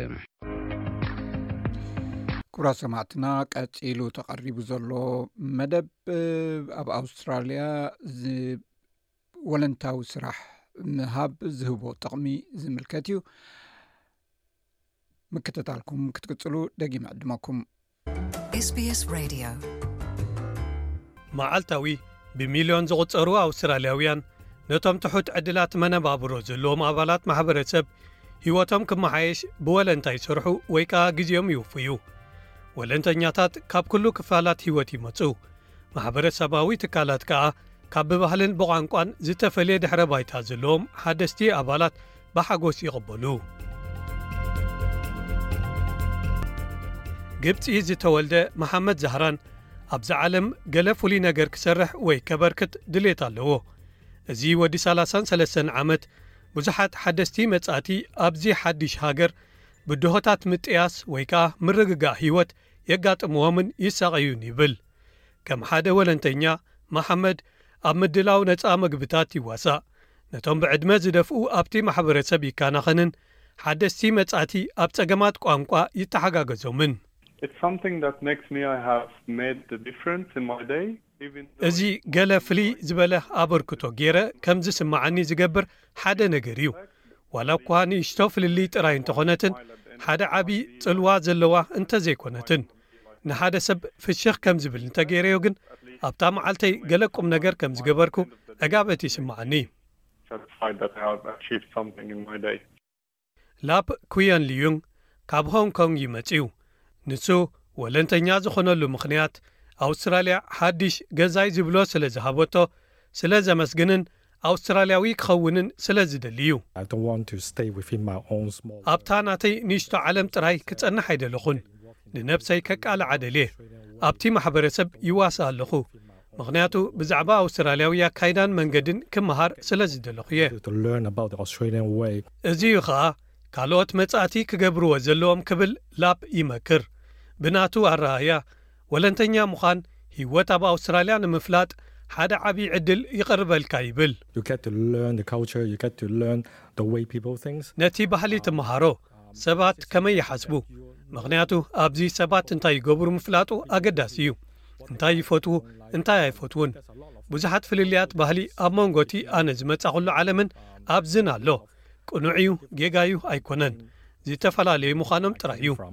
Speaker 2: ኩራ ሰማዕትና ቀፂሉ ተቐሪቡ ዘሎ መደብ ኣብ ኣውስትራልያ ወለንታዊ ስራሕ ምሃብ ዝህቦ ጥቕሚ ዝምልከት እዩ ምክትታልኩም ክትቅፅሉ ደጊም ዕድመኩም
Speaker 14: ኤስቢኤስ ሬድዮ
Speaker 8: መዓልታዊ ብሚልዮን ዝቑፀሩ ኣውስትራልያውያን
Speaker 15: ነቶም ትሑት ዕድላት መነባብሮ ዘለዎም ኣባላት ማሕበረሰብ ህይወቶም ክመሓየሽ ብወለንታ ይሰርሑ ወይ ከዓ ግዜኦም ይውፍዩ። ወለንተኛታት ካብ ኩሉ ክፋላት ህይወት ይመጹ። ማሕበረሰባዊ ትካላት ከዓ ካብ ብባህልን ብቋንቋን ዝተፈልየ ድሕረ ባይታ ዘለዎም ሓደስቲ ኣባላት ብሓጎስ ይቕበሉ። ግብፂ ዝተወልደ መሓመድ ዛህራን ኣብዛ ዓለም ገለ ፍሉይ ነገር ክሰርሕ ወይ ከበርክት ድሌት ኣለዎ። እዚ ወዲ ሰላሳን ሰለስተን ዓመት ብዙሓት ሓደስቲ መጻእቲ ኣብዚ ሓድሽ ሃገር ብድሆታት ምጥያስ ወይ ከዓ ምርግጋእ ህይወት የጋጥምዎምን ይሳቐዩን ይብል። ከም ሓደ ወለንተኛ መሓመድ ኣብ ምድላው ነፃ ምግብታት ይዋሳእ። ነቶም ብዕድመ ዝደፍኡ ኣብቲ ማሕበረሰብ ይካናኸንን ሓደስቲ መጻእቲ ኣብ ጸገማት ቋንቋ ይተሓጋገዞምን። እዚ ገለ ፍልይ ዝበለ ኣበርክቶ ገይረ ከም ዝስማዓኒ ዝገብር ሓደ ነገር እዩ። ዋላ እኳ ንእሽቶ ፍልሊ ጥራይ እንተኾነትን ሓደ ዓብዪ ጽልዋ ዘለዋ እንተዘይኮነትን ንሓደ ሰብ ፍሽኽ ከም ዝብል እንተገይረዮ ግን ኣብታ መዓልተይ ገለ ቁም ነገር ከም ዝገበርኩ ዕጋበት ይስማዓኒ። ላፕ ኩያን ሊዩንግ ካብ ሆንግ ኮንግ ይመጽዩ። ንሱ ወለንተኛ ዝኾነሉ ምኽንያት ኣውስትራልያ ሓድሽ ገዛይ ዝብሎ ስለ ዝሃበቶ ስለ ዘመስግንን ኣውስትራልያዊ ክኸውንን ስለ ዝደልዩ ኣብታ ናተይ ንእሽቶ ዓለም ጥራይ ክጸንሕ ኣይደለኹን። ንነብሰይ ከቃል ዓደልየ ኣብቲ ማሕበረሰብ ይዋሳ ኣለኹ ምኽንያቱ ብዛዕባ ኣውስትራልያዊ ኣካይዳን መንገድን ክመሃር ስለ ዝደለኹ እየ። እዚዩ ኸዓ ካልኦት መጻእቲ ክገብርዎ ዘለዎም ክብል ላፕ ይመክር። ብናቱ ኣረኣያ ወለንተኛ ምዃን ህይወት ኣብ ኣውስትራልያ ንምፍላጥ ሓደ ዓብዪ ዕድል ይቐርበልካ ይብል። ነቲ ባህሊ ትመሃሮ ሰባት ከመይ ይሓስቡ፣ ምኽንያቱ ኣብዚ ሰባት እንታይ ይገብሩ ምፍላጡ ኣገዳሲ እዩ። እንታይ ይፈትዉ እንታይ ኣይፈትውን። ብዙሓት ፍልልያት ባህሊ ኣብ መንጎቲ ኣነ ዝመጻኹሉ ዓለምን ኣብዝን ኣሎ። ቅኑዕ እዩ ጌጋዩ ኣይኮነን፣ ዝተፈላለዩ ምዃኖም ጥራይ እዩ።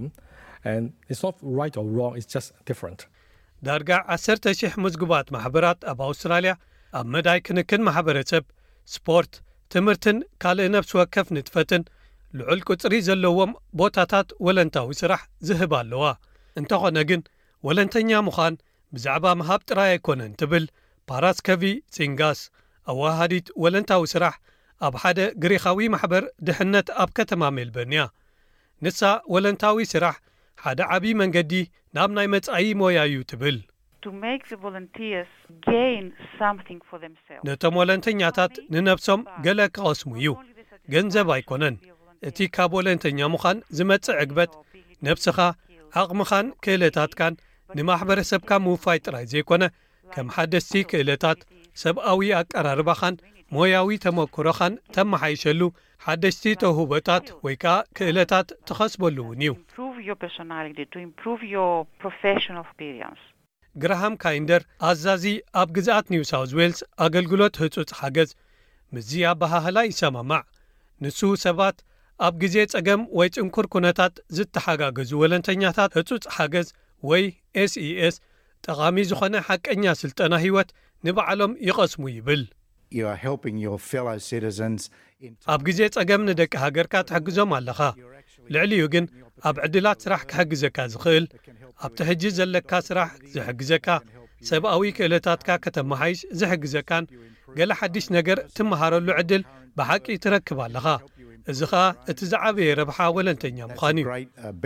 Speaker 15: ዳርጋ ዓሰርተ ሽሕ ምዝግባት ማሕበራት ኣብ ኣውስትራልያ ኣብ መዳይ ክንክን ማሕበረሰብ፣ ስፖርት፣ ትምህርትን ካልእ ነብሲ ወከፍ ንጥፈትን ልዑል ቁጽሪ ዘለዎም ቦታታት ወለንታዊ ስራሕ ዝህብ ኣለዋ። እንተኾነ ግን ወለንተኛ ምዃን ብዛዕባ ምሃብ ጥራይ ኣይኮነን ትብል ፓራስከቪ ፂንጋስ ኣዋሃዲት ወለንታዊ ስራሕ ኣብ ሓደ ግሪኻዊ ማሕበር ድሕነት ኣብ ከተማ ሜልበርንያ። ንሳ ወለንታዊ ስራሕ ሓደ ዓብዪ መንገዲ ናብ ናይ መጻኢ ሞያ እዩ ትብል። ነቶም ወለንተኛታት ንነብሶም ገለ ክቐስሙ እዩ፣ ገንዘብ ኣይኮነን። እቲ ካብ ወለንተኛ ምዃን ዝመጽእ ዕግበት ነብስኻ ዓቕምኻን ክእለታትካን ንማሕበረሰብካ ምውፋይ ጥራይ ዘይኮነ ከም ሓደስቲ ክእለታት ሰብኣዊ ኣቀራርባኻን ሞያዊ ተመክሮኻን ተመሓይሸሉ ሓደስቲ ተውህቦታት ወይ ከዓ ክእለታት ትኸስበሉ እውን እዩ። ግራሃም ካይንደር ኣዛዚ ኣብ ግዝኣት ኒው ሳውዝ ዌልስ ኣገልግሎት ህጹጽ ሓገዝ ምዚ ኣባሃህላ ይሰማማዕ። ንሱ ሰባት ኣብ ግዜ ጸገም ወይ ጽንኩር ኩነታት ዝተሓጋገዙ ወለንተኛታት ህጹጽ ሓገዝ ወይ ኤስኢኤስ ጠቓሚ ዝኾነ ሓቀኛ ስልጠና ህይወት ንባዕሎም ይቐስሙ ይብል። ኣብ ግዜ ጸገም ንደቂ ሃገርካ ትሕግዞም ኣለኻ። ልዕሊዩ ግን ኣብ ዕድላት ስራሕ ክሕግዘካ ዝኽእል ኣብቲ ሕጂ ዘለካ ስራሕ ዝሕግዘካ ሰብኣዊ ክእለታትካ ከተመሓይሽ ዝሕግዘካን ገለ ሓድሽ ነገር ትመሃረሉ ዕድል ብሓቂ ትረክብ ኣለኻ። እዚ ኸኣ እቲ ዝዓበየ ረብሓ ወለንተኛ ምዃን እዩ።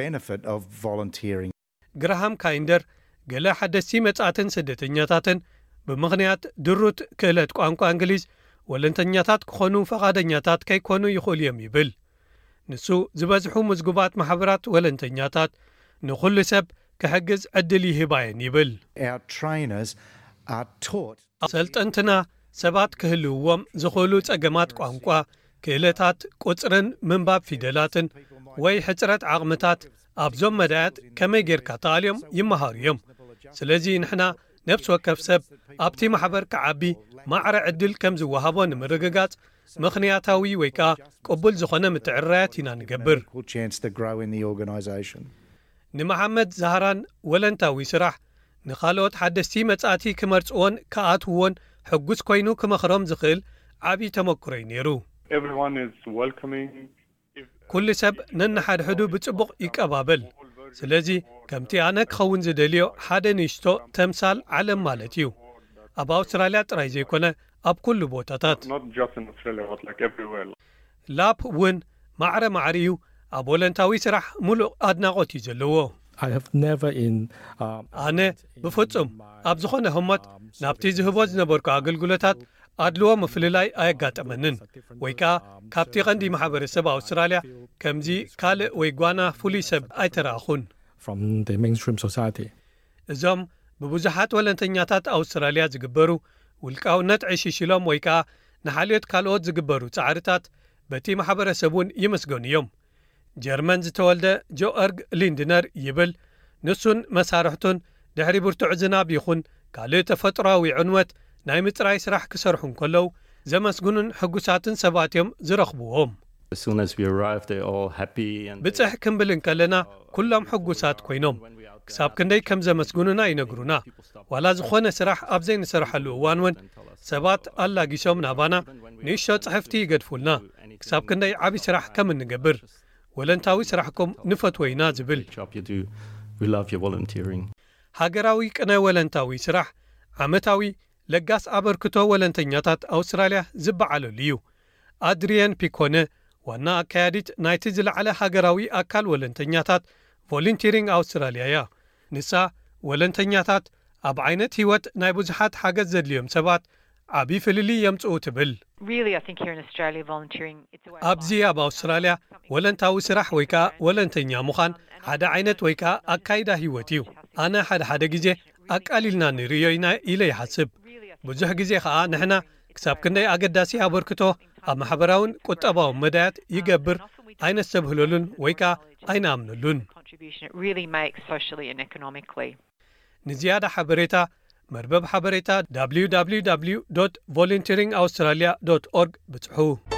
Speaker 15: ግራሃም ካይንደር ገለ ሓደስቲ መጻእትን ስደተኛታትን ብምኽንያት ድሩት ክእለት ቋንቋ እንግሊዝ ወለንተኛታት ክኾኑ ፈቓደኛታት ከይኮኑ ይኽእሉ እዮም ይብል። ንሱ ዝበዝሑ ምዝግባት ማሕበራት ወለንተኛታት ንኹሉ ሰብ ክሕግዝ ዕድል ይህባየን ይብል። ሰልጠንትና ሰባት ክህልውዎም ዝኽእሉ ጸገማት ቋንቋ፣ ክእለታት ቁጽርን ምንባብ ፊደላትን ወይ ሕፅረት ዓቕምታት ኣብዞም መዳያት ከመይ ጌርካ ተኣልዮም ይመሃሩ እዮም። ስለዚ ንሕና ነብሲ ወከፍ ሰብ ኣብቲ ማሕበር ክዓቢ ማዕረ ዕድል ከም ዝወሃቦ ንምርግጋጽ ምኽንያታዊ ወይ ከዓ ቅቡል ዝኾነ ምትዕርራያት ኢና ንገብር። ንመሓመድ ዛህራን ወለንታዊ ስራሕ ንኻልኦት ሓደስቲ መጻእቲ ክመርጽዎን ክኣትውዎን ሕጉስ ኮይኑ ክመኽሮም ዝኽእል ዓብዪ ተመክሮይ ነይሩ ኩሉ ሰብ ነናሓድሕዱ ብጽቡቕ ይቀባበል ስለዚ ከምቲ ኣነ ክኸውን ዝደልዮ ሓደ ንእሽቶ ተምሳል ዓለም ማለት እዩ ኣብ ኣውስትራልያ ጥራይ ዘይኮነ ኣብ ኩሉ ቦታታት ላፕ እውን ማዕረ ማዕሪ እዩ ኣብ ወለንታዊ ስራሕ ሙሉእ ኣድናቖት እዩ ዘለዎ ኣነ ብፍጹም ኣብ ዝኾነ ህሞት ናብቲ ዝህቦ ዝነበርኩ ኣገልግሎታት ኣድልዎ ምፍልላይ ኣየጋጠመንን ወይ ከዓ ካብቲ ቐንዲ ማሕበረሰብ ኣውስትራልያ ከምዚ ካልእ ወይ ጓና ፍሉይ ሰብ ኣይተረኣኹን እዞም ብብዙሓት ወለንተኛታት ኣውስትራልያ ዝግበሩ ውልቃውነት ዕሽሽሎም ወይ ከዓ ንሓልዮት ካልኦት ዝግበሩ ጻዕርታት በቲ ማሕበረሰብ እውን ይመስገኑ እዮም ጀርመን ዝተወልደ ጆርግ ሊንድነር ይብል ንሱን መሳርሕቱን ድሕሪ ብርቱዕ ዝናብ ይኹን ካልእ ተፈጥሮዊ ዕንወት ናይ ምጽራይ ስራሕ ክሰርሑ እንከለዉ ዘመስግኑን ሕጉሳትን ሰባት እዮም ዝረኽብዎም ብጽሕ ክንብል እንከለና ኩሎም ሕጉሳት ኮይኖም ክሳብ ክንደይ ከም ዘመስግኑና ይነግሩና ዋላ ዝኾነ ስራሕ ኣብ ዘይንሰርሐሉ እዋን እውን ሰባት ኣላጊሶም ናባና ንእሽቶ ጽሕፍቲ ይገድፉልና ክሳብ ክንደይ ዓብዪ ስራሕ ከም እንገብር ወለንታዊ ስራሕኩም ንፈትወይና ዝብል ሃገራዊ ቅነ ወለንታዊ ስራሕ ዓመታዊ ለጋስ ኣበርክቶ ወለንተኛታት ኣውስትራልያ ዝበዓለሉ እዩ ኣድሪየን ፒኮነ ዋና ኣካያዲት ናይቲ ዝለዓለ ሃገራዊ ኣካል ወለንተኛታት ቮለንቲሪንግ ኣውስትራልያ እያ ንሳ ወለንተኛታት ኣብ ዓይነት ህይወት ናይ ብዙሓት ሓገዝ ዘድልዮም ሰባት ዓብዪ ፍልሊ የምጽኡ ትብል ኣብዚ ኣብ ኣውስትራልያ ወለንታዊ ስራሕ ወይ ከዓ ወለንተኛ ምዃን ሓደ ዓይነት ወይ ከዓ ኣካይዳ ህይወት እዩ ኣነ ሓደ ሓደ ግዜ ኣቃሊልና ንርዮ ኢና ኢለ ይሓስብ ብዙሕ ግዜ ከዓ ንሕና ክሳብ ክንደይ ኣገዳሲ ኣበርክቶ ኣብ ማሕበራውን ቁጠባውን መዳያት ይገብር ዓይነት ሰብህለሉን ወይ ከዓ ኣይንኣምነሉን ንዝያዳ ሓበሬታ መርበብ ሓበሬታ w w w dot volunteering australia dot org ብጽሑ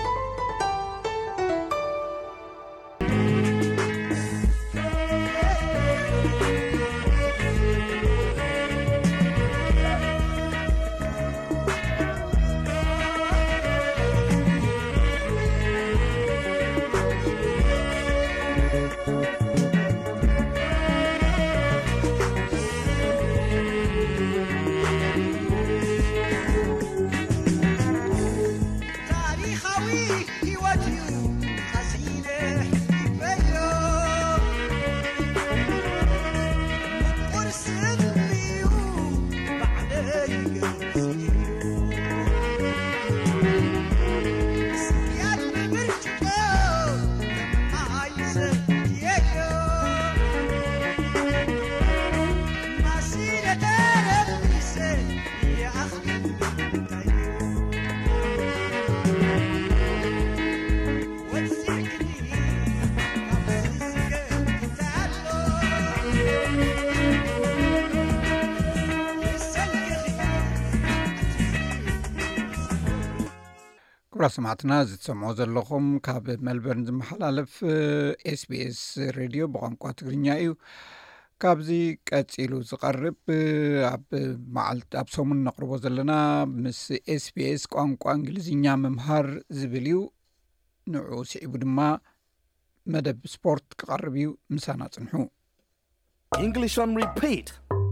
Speaker 2: ስማዕትና ዝትሰምዖ ዘለኹም ካብ መልበርን ዝመሓላለፍ ኤስቢኤስ ሬድዮ ብቋንቋ ትግርኛ እዩ ካብዚ ቀፂሉ ዝቐርብ ኣብ መዓልቲ ኣብ ሰሙን ነቕርቦ ዘለና ምስ ኤስቢኤስ ቋንቋ እንግሊዝኛ ምምሃር ዝብል እዩ ንዑ ስዒቡ ድማ መደብ ስፖርት ክቐርብ እዩ ምሳና ጽንሑ
Speaker 16: English on repeat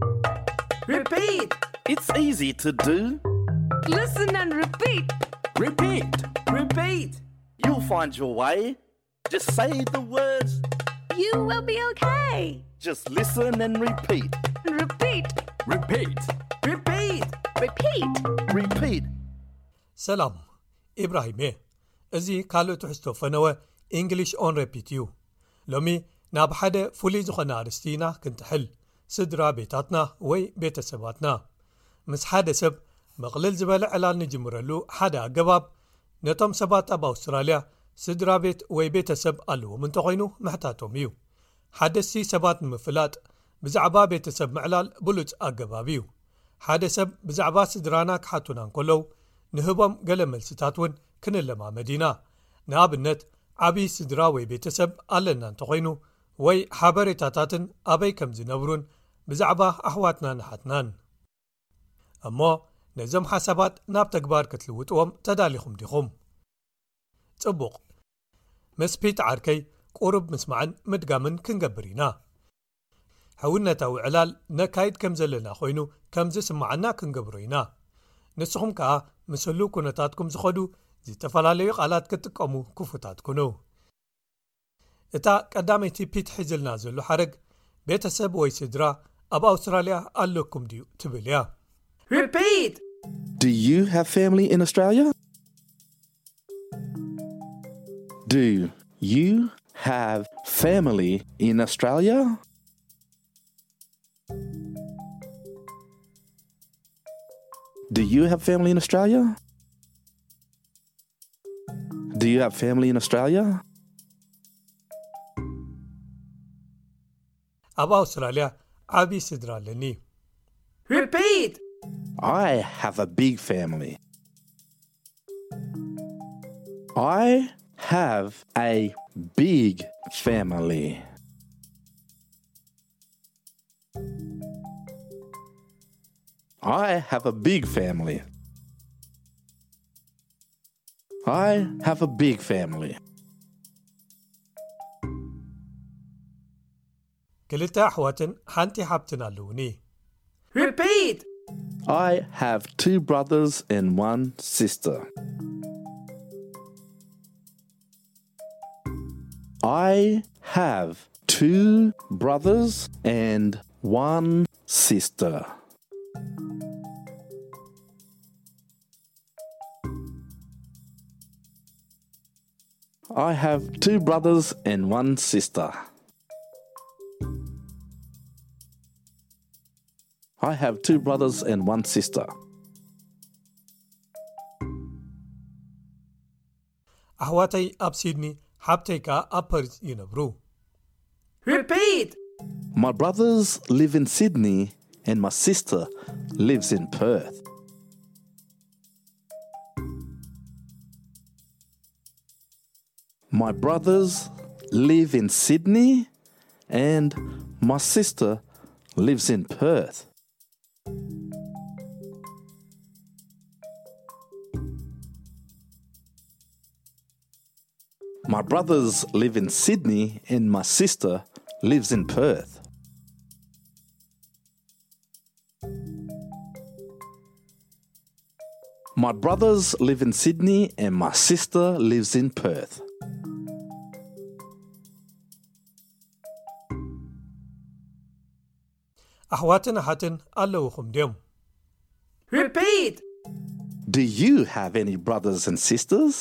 Speaker 16: Repeat It's easy to do
Speaker 17: Listen and repeat
Speaker 16: Repeat, repeat. You'll find your way. Just say the words.
Speaker 17: You will be okay.
Speaker 16: Just listen and repeat.
Speaker 17: Repeat.
Speaker 16: Repeat. Repeat.
Speaker 17: Repeat.
Speaker 16: Repeat.
Speaker 8: ሰላም ኢብራሂም እዚ ካልእ ትሕዝቶ ፈነወ English on repeat እዩ ሎሚ ናብ ሓደ ፍሉይ ዝኾነ ኣርስቲና ክንትሕል ስድራ ቤታትና ወይ ቤተሰባትና ምስ ሓደ ሰብ መቕለል ዝበለ ዕላል ንጅምረሉ ሓደ ኣገባብ ነቶም ሰባት ኣብ ኣውስትራልያ ስድራ ቤት ወይ ቤተሰብ ኣለዎም እንተኾይኑ ምሕታቶም እዩ ሓደስቲ ሰባት ንምፍላጥ ብዛዕባ ቤተሰብ ምዕላል ብሉፅ ኣገባብ እዩ ሓደ ሰብ ብዛዕባ ስድራና ክሓቱና እንከለዉ ንህቦም ገለ መልስታት እውን ክንለማመድ ኢና ንኣብነት ዓብዪ ስድራ ወይ ቤተሰብ ኣለና እንተኾይኑ ወይ ሓበሬታታትን ኣበይ ከም ዝነብሩን ብዛዕባ ኣሕዋትና ንሓትናን እሞ ነዞም ሓሳባት ናብ ተግባር ክትልውጥዎም ተዳሊኹም ዲኹም? ጽቡቕ መስፒት ዓርከይ ቁሩብ ምስማዕን ምድጋምን ክንገብር ኢና። ሕውነታዊ ዕላል ነካይድ ከም ዘለና ኮይኑ ከም ዝስማዓና ክንገብሮ ኢና። ንስኹም ከዓ ምስሉ ኩነታትኩም ዝኸዱ ዝተፈላለዩ ቃላት ክትጥቀሙ ክፉታት ኩኑ። እታ ቀዳመይቲ ፒት ሒዝልና ዘሎ ሓረግ ቤተሰብ ወይ ስድራ ኣብ ኣውስትራልያ ኣለኩም ድዩ ትብል እያ።
Speaker 16: Repeat!
Speaker 18: Do you have family in Australia? Do you have family in Australia? Do you have family in Australia? Do you have family in Australia?
Speaker 8: ኣብ ኣውስትራልያ ዓቢ ስድራ ኣለኒ።
Speaker 16: Repeat!
Speaker 18: I have a big family. I have a big family. I have a big family. I have a big family.
Speaker 8: ክልተ ኣሕዋትን ሓንቲ ሓብትን ኣለውኒ።
Speaker 16: Repeat!
Speaker 18: I have two brothers and one sister. I have two brothers and one sister. I have two brothers and one sister. I have two brothers and one sister.
Speaker 8: ኣሕዋተይ ኣብ ሲድኒ ሓብተይ ከዓ ኣብ ፐርዝ ይነብሩ።
Speaker 16: Repeat!
Speaker 18: My brothers live in Sydney and my sister lives in Perth. My brothers live in Sydney and my sister lives in Perth. My brothers live in Sydney and my sister lives in Perth. My brothers live in Sydney and my sister lives in Perth.
Speaker 8: ኣሕዋትን ኣሓትን ኣለውኹም ድዮም?
Speaker 16: Repeat!
Speaker 18: Do you have any brothers and sisters?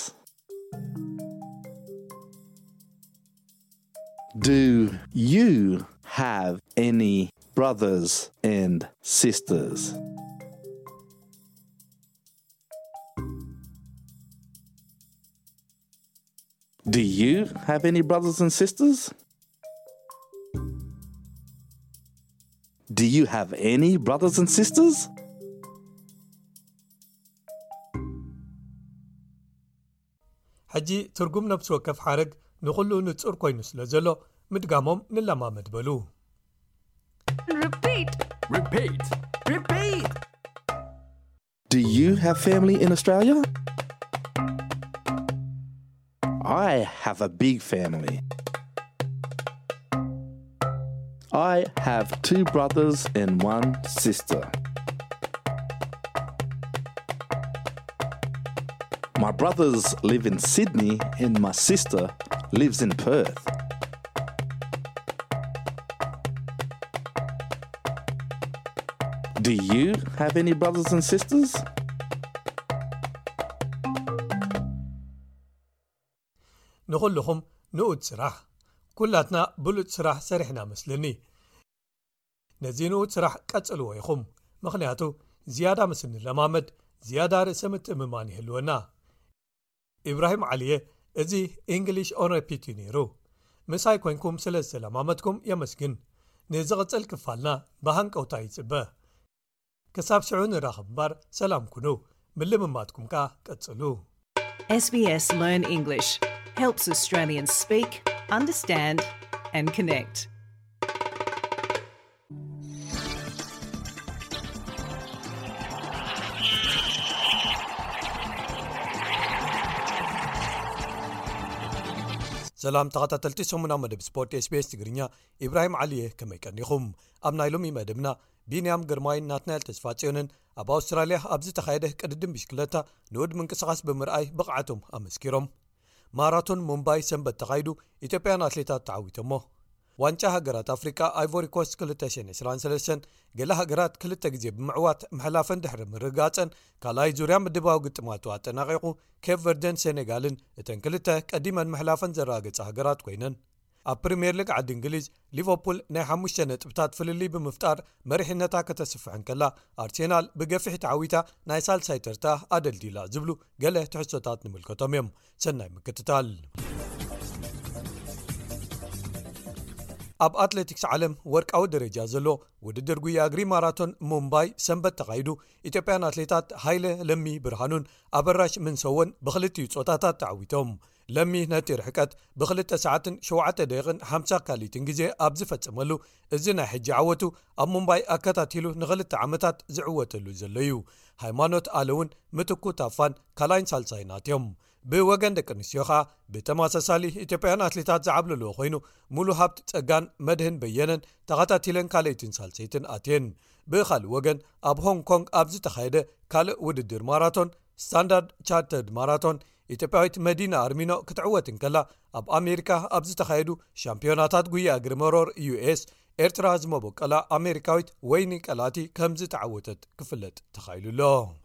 Speaker 18: Do you have any brothers and sisters? Do you have any brothers and sisters? Do you have any brothers and sisters?
Speaker 8: ሕጂ ትርጉም ነፍሲ ወከፍ ሓረግ ንኹሉ ንጹር ኮይኑ ስለ ዘሎ ምድጋሞም ንለማመድ በሉ።
Speaker 17: Repeat!
Speaker 16: Repeat! Repeat!
Speaker 18: Do you have family in Australia? I have a big family. I have two brothers and one sister. My brothers live in Sydney and my sister lives in Perth. Do you have any brothers and sisters?
Speaker 8: ንኹልኹም ንኡድ ስራሕ ኩላትና ብሉጥ ስራሕ ሰሪሕና መስለኒ። ነዚ ንኡድ ስራሕ ቀጽልዎ ኢኹም ምኽንያቱ ዝያዳ ምስ ንለማመድ ዝያዳ ርእሰ ምትእምማን ይህልወና። ኢብራሂም ዓልየ እዚ እንግሊሽ ኦን ሪፒት እዩ ነይሩ። ምሳይ ኮንኩም ስለ ዝለማመድኩም የመስግን። ንዝቕጽል ክፋልና ብሃንቀውታ ይጽበ። ክሳብ ሽዑ ንራኸብ እምበር ሰላም ኩኑ። ምልምማድኩም ከ ቀጽሉ።
Speaker 14: S B S Learn English helps Australians speak, understand and connect.
Speaker 8: ሰላም ተኸታተልቲ ሰሙና መደብ ስፖርት ኤስቢኤስ ትግርኛ ኢብራሂም ዓሊየ ከመይ ቀኒኹም ኣብ ናይ ሎሚ መደብና ቢንያም ግርማይን ናትናኤል ተስፋጽዮንን ኣብ ኣውስትራልያ ኣብዚ ተኻየደ ቅድድም ብሽክለታ ንውድ ምንቅስቓስ ብምርኣይ ብቕዓቶም ኣመስኪሮም ማራቶን ሙምባይ ሰንበት ተኻይዱ ኢትዮጵያን ኣትሌታት ተዓዊቶሞ ዋንጫ ሃገራት ኣፍሪካ ኣይቮሪ ኮስት ክልተ ሽሕን ዒስራን ሰለስተን ገለ ሃገራት ክልተ ግዜ ብምዕዋት ምሕላፈን ድሕሪ ምርጋፀን ካልኣይ ዙርያ ምድባዊ ግጥማቱ ኣጠናቂቑ ኬፕ ቨርደን ሴኔጋልን እተን ክልተ ቀዲመን ምሕላፈን ዘረጋገፀ ሃገራት ኮይነን ኣብ ፕሪምየር ሊግ ዓዲ እንግሊዝ ሊቨርፑል ናይ ሓሙሽተ ነጥብታት ፍልልይ ብምፍጣር መሪሕነታ ከተስፍሕን ከላ ኣርሴናል ብገፊሕ ተዓዊታ ናይ ሳልሳይ ተርታ ኣደልዲላ ዝብሉ ገለ ትሕሶታት ንምልከቶም እዮም ሰናይ ምክትታል ኣብ ኣትሌቲክስ ዓለም ወርቃዊ ደረጃ ዘሎ ውድድር ጉያ እግሪ ማራቶን ሙምባይ ሰንበት ተኻይዱ ኢትዮጵያን ኣትሌታት ሃይለ ለሚ ብርሃኑን ኣበራሽ ምንሰወን ብክልቲኡ ጾታታት ተዓዊቶም ለሚ ነቲ ርሕቀት ብክልተ ሰዓትን ሸውዓተ ደቂቕን ሓምሳ ካሊትን ግዜ ኣብ ዝፈጸመሉ እዚ ናይ ሕጂ ዓወቱ ኣብ ሙምባይ ኣከታቲሉ ንኽልተ ዓመታት ዝዕወተሉ ዘሎ እዩ ሃይማኖት ኣለውን ምትኩ ታፋን ካልኣይን ሳልሳይን ናትዮም ብወገን ደቂ ኣንስትዮ ኸኣ ብተመሳሳሊ ኢትዮጵያን ኣትሌታት ዝዓብልልዎ ኮይኑ ሙሉ ሃብቲ ጸጋን መድህን በየነን ተኸታቲለን ካልእትን ሳልሰይትን ኣትየን ብኻልእ ወገን ኣብ ሆንግ ኮንግ ኣብ ዝተኻየደ ካልእ ውድድር ማራቶን ስታንዳርድ ቻርተርድ ማራቶን ኢትዮጵያዊት መዲና ኣርሚኖ ክትዕወትን ከላ ኣብ ኣሜሪካ ኣብ ዝተኻየዱ ሻምፒዮናታት ጉያ እግሪ መሮር ዩኤስ ኤርትራ ዝመበቀላ ኣሜሪካዊት ወይኒ ቀላቲ ከም ዝተዓወተት ክፍለጥ ተኻይሉሎ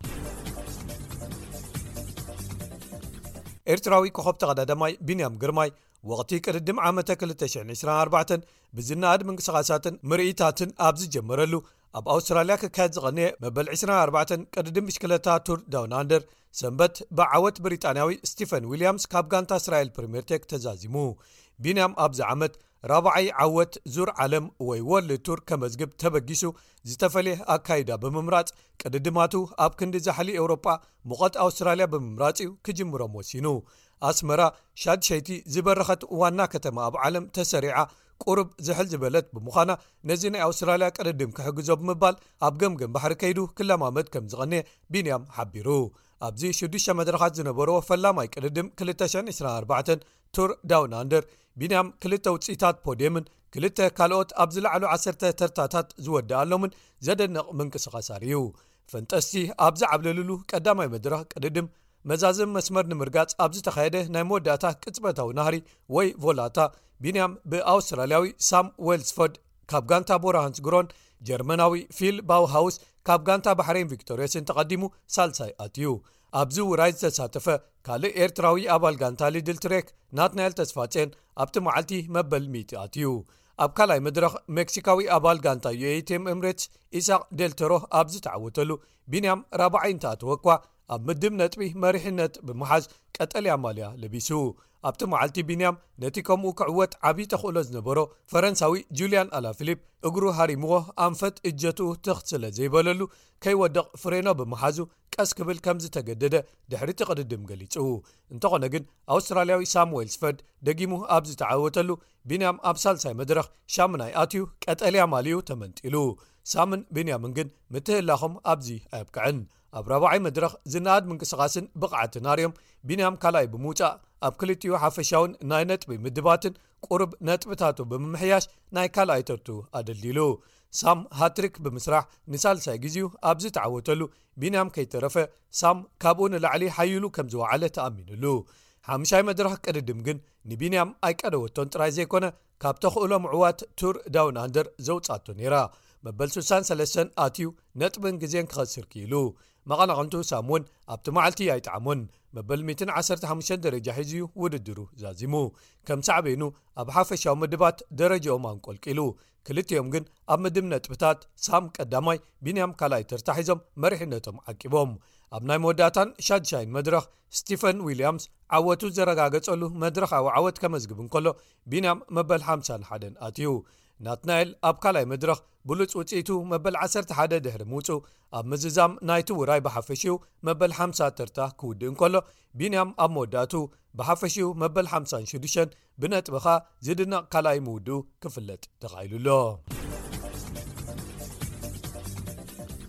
Speaker 8: ኤርትራዊ ኮኸብ ተቐዳዳማይ ቢንያም ግርማይ ወቕቲ ቅድድም ዓመተ ክልተ ሽሕን ዒስራን ኣርባዕተን ብዝናኣድ ምንቅስቓሳትን ምርኢታትን ኣብ ዝጀመረሉ ኣብ ኣውስትራልያ ክካየድ ዝቐነየ መበል ዒስራን ኣርባዕተን ቅድድም ብሽክለታ ቱር ዳውን ኣንደር ሰንበት ብዓወት ብሪጣንያዊ ስቲፈን ዊልያምስ ካብ ጋንታ እስራኤል ፕሪምየር ቴክ ተዛዚሙ ቢንያም ኣብዚ ዓመት ራብዓይ ዓወት ዙር ዓለም ወይ ወርልድ ቱር ከመዝግብ ተበጊሱ ዝተፈለየ ኣካይዳ ብምምራጽ ቅድድማቱ ኣብ ክንዲ ዛሕሊ ኤውሮጳ ሙቐት ኣውስትራልያ ብምምራጽ ክጅምሮም ወሲኑ ኣስመራ ሻድሸይቲ ዝበረኸት ዋና ከተማ ኣብ ዓለም ተሰሪዓ ቁርብ ዝሕል ዝበለት ብምዃና ነዚ ናይ ኣውስትራልያ ቅድድም ክሕግዞ ብምባል ኣብ ገምገም ባሕሪ ከይዱ ክለማመድ ከም ዝቐነየ ቢንያም ሓቢሩ ኣብዚ ሽዱሽተ መድረኻት ዝነበሮ ፈላማይ ቅድድም ክልተ ሽሕን ዒስራን ኣርባዕተን ቱር ዳውን ኣንደር ቢንያም ክልተ ውፅኢታት ፖድየምን ክልተ ካልኦት ኣብ ዝለዕሉ ዓሰርተ ተርታታት ዝወድኣሎምን ዘደንቕ ምንቅስቓስ እዩ ፈንጠስቲ ኣብ ዝዓብለልሉ ቀዳማይ መድረኽ ቅድድም መዛዝም መስመር ንምርጋጽ ኣብ ዝተኻየደ ናይ መወዳእታ ቅጽበታዊ ናህሪ ወይ ቮላታ ቢንያም ብኣውስትራልያዊ ሳም ዌልስፎርድ ካብ ጋንታ ቦራሃንስ ግሮን ጀርመናዊ ፊል ባውሃውስ ካብ ጋንታ ባሕሬን ቪክቶርያስን ተቐዲሙ ሳልሳይ ኣትዩ ኣብዚ ውራይ ዝተሳተፈ ካልእ ኤርትራዊ ኣባል ጋንታ ሊድል ትሬክ ናትናኤል ተስፋጽዮን ኣብቲ መዓልቲ መበል ሚእቲ ኣትዩ ኣብ ካልኣይ መድረኽ ሜክሲካዊ ኣባል ጋንታ ዩኤቲኤም ኤምሬትስ ኢሳቅ ዴልተሮ ኣብ ዝተዓወተሉ ቢንያም ራብዓይ እንተኣተወ እኳ ኣብ ምድብ ነጥቢ መሪሕነት ብምሓዝ ቀጠልያ ማልያ ለቢሱ ኣብቲ መዓልቲ ቢንያም ነቲ ከምኡ ክዕወት ዓብዪ ተኽእሎ ዝነበሮ ፈረንሳዊ ጁልያን ኣላፊሊፕ እግሩ ሃሪምዎ ኣንፈት እጀትኡ ትኽ ስለ ዘይበለሉ ከይወድቕ ፍሬኖ ብምሓዙ ቀስ ክብል ከም ዝተገደደ ድሕሪ እቲ ቅድድም ገሊጹ እንተኾነ ግን ኣውስትራልያዊ ሳም ዌልስፎርድ ደጊሙ ኣብ ዝተዓወተሉ ቢንያም ኣብ ሳልሳይ መድረኽ ሻምናይ ኣትዩ ቀጠልያ ማልዩ ተመንጢሉ ሳምን ቢንያምን ግን ምትህላኾም ኣብዚ ኣይብቅዕን ኣብ ራብዓይ መድረኽ ዝናኣድ ምንቅስቓስን ብቕዓትን ኣርዮም ቢንያም ካልኣይ ብምውፃእ ኣብ ክልቲኡ ሓፈሻውን ናይ ነጥቢ ምድባትን ቁርብ ነጥብታቱ ብምምሕያሽ ናይ ካልኣይ ተርቱ ኣደልዲሉ ሳም ሃትሪክ ብምስራሕ ንሳልሳይ ግዜኡ ኣብ ዝተዓወተሉ ቢንያም ከይተረፈ ሳም ካብኡ ንላዕሊ ሓይሉ ከም ዝወዓለ ተኣሚኑሉ ሓምሻይ መድረኽ ቅድድም ግን ንቢንያም ኣይቀደወቶን ጥራይ ዘይኮነ ካብ ተኽእሎ ምዕዋት ቱር ዳውን ኣንደር ዘውፃቶ ነይራ መበል ስሳን ሰለስተን ኣትዩ ነጥብን ግዜን ክኸስር ክኢሉ መቐናቕንቱ ሳም እውን ኣብቲ መዓልቲ ኣይጠዓሞን መበል ሚእትን ዓሰርተ ሓሙሽተን ደረጃ ሒዝዩ ውድድሩ ዛዚሙ ከም ሳዕበይኑ ኣብ ሓፈሻዊ ምድባት ደረጃኦም አንቆልቂሉ ክልቲኦም ግን ኣብ ምድብ ነጥብታት ሳም ቀዳማይ ቢንያም ካልኣይ ተርታ ሒዞም መሪሕነቶም ዓቂቦም ኣብ ናይ መወዳእታን ሻድሻይን መድረኽ ስቲፈን ዊልያምስ ዓወቱ ዘረጋገጸሉ መድረኻዊ ዓወት ከመዝግብ እንከሎ ቢንያም መበል ሓምሳን ሓደን ኣትዩ ናትናኤል ኣብ ካልኣይ መድረኽ ብሉፅ ውፅኢቱ መበል ዓሰርተ ሓደ ድሕሪ ምውፁእ ኣብ ምዝዛም ናይቲ ውራይ ብሓፈሽኡ መበል ሓምሳ ተርታ ክውድእ እንከሎ ቢንያም ኣብ መወዳእቱ ብሓፈሽኡ መበል ሓምሳን ሽዱሽተን ብነጥብኻ ዝድነቕ ካልኣይ ምውድኡ ክፍለጥ ተኻኢሉሎ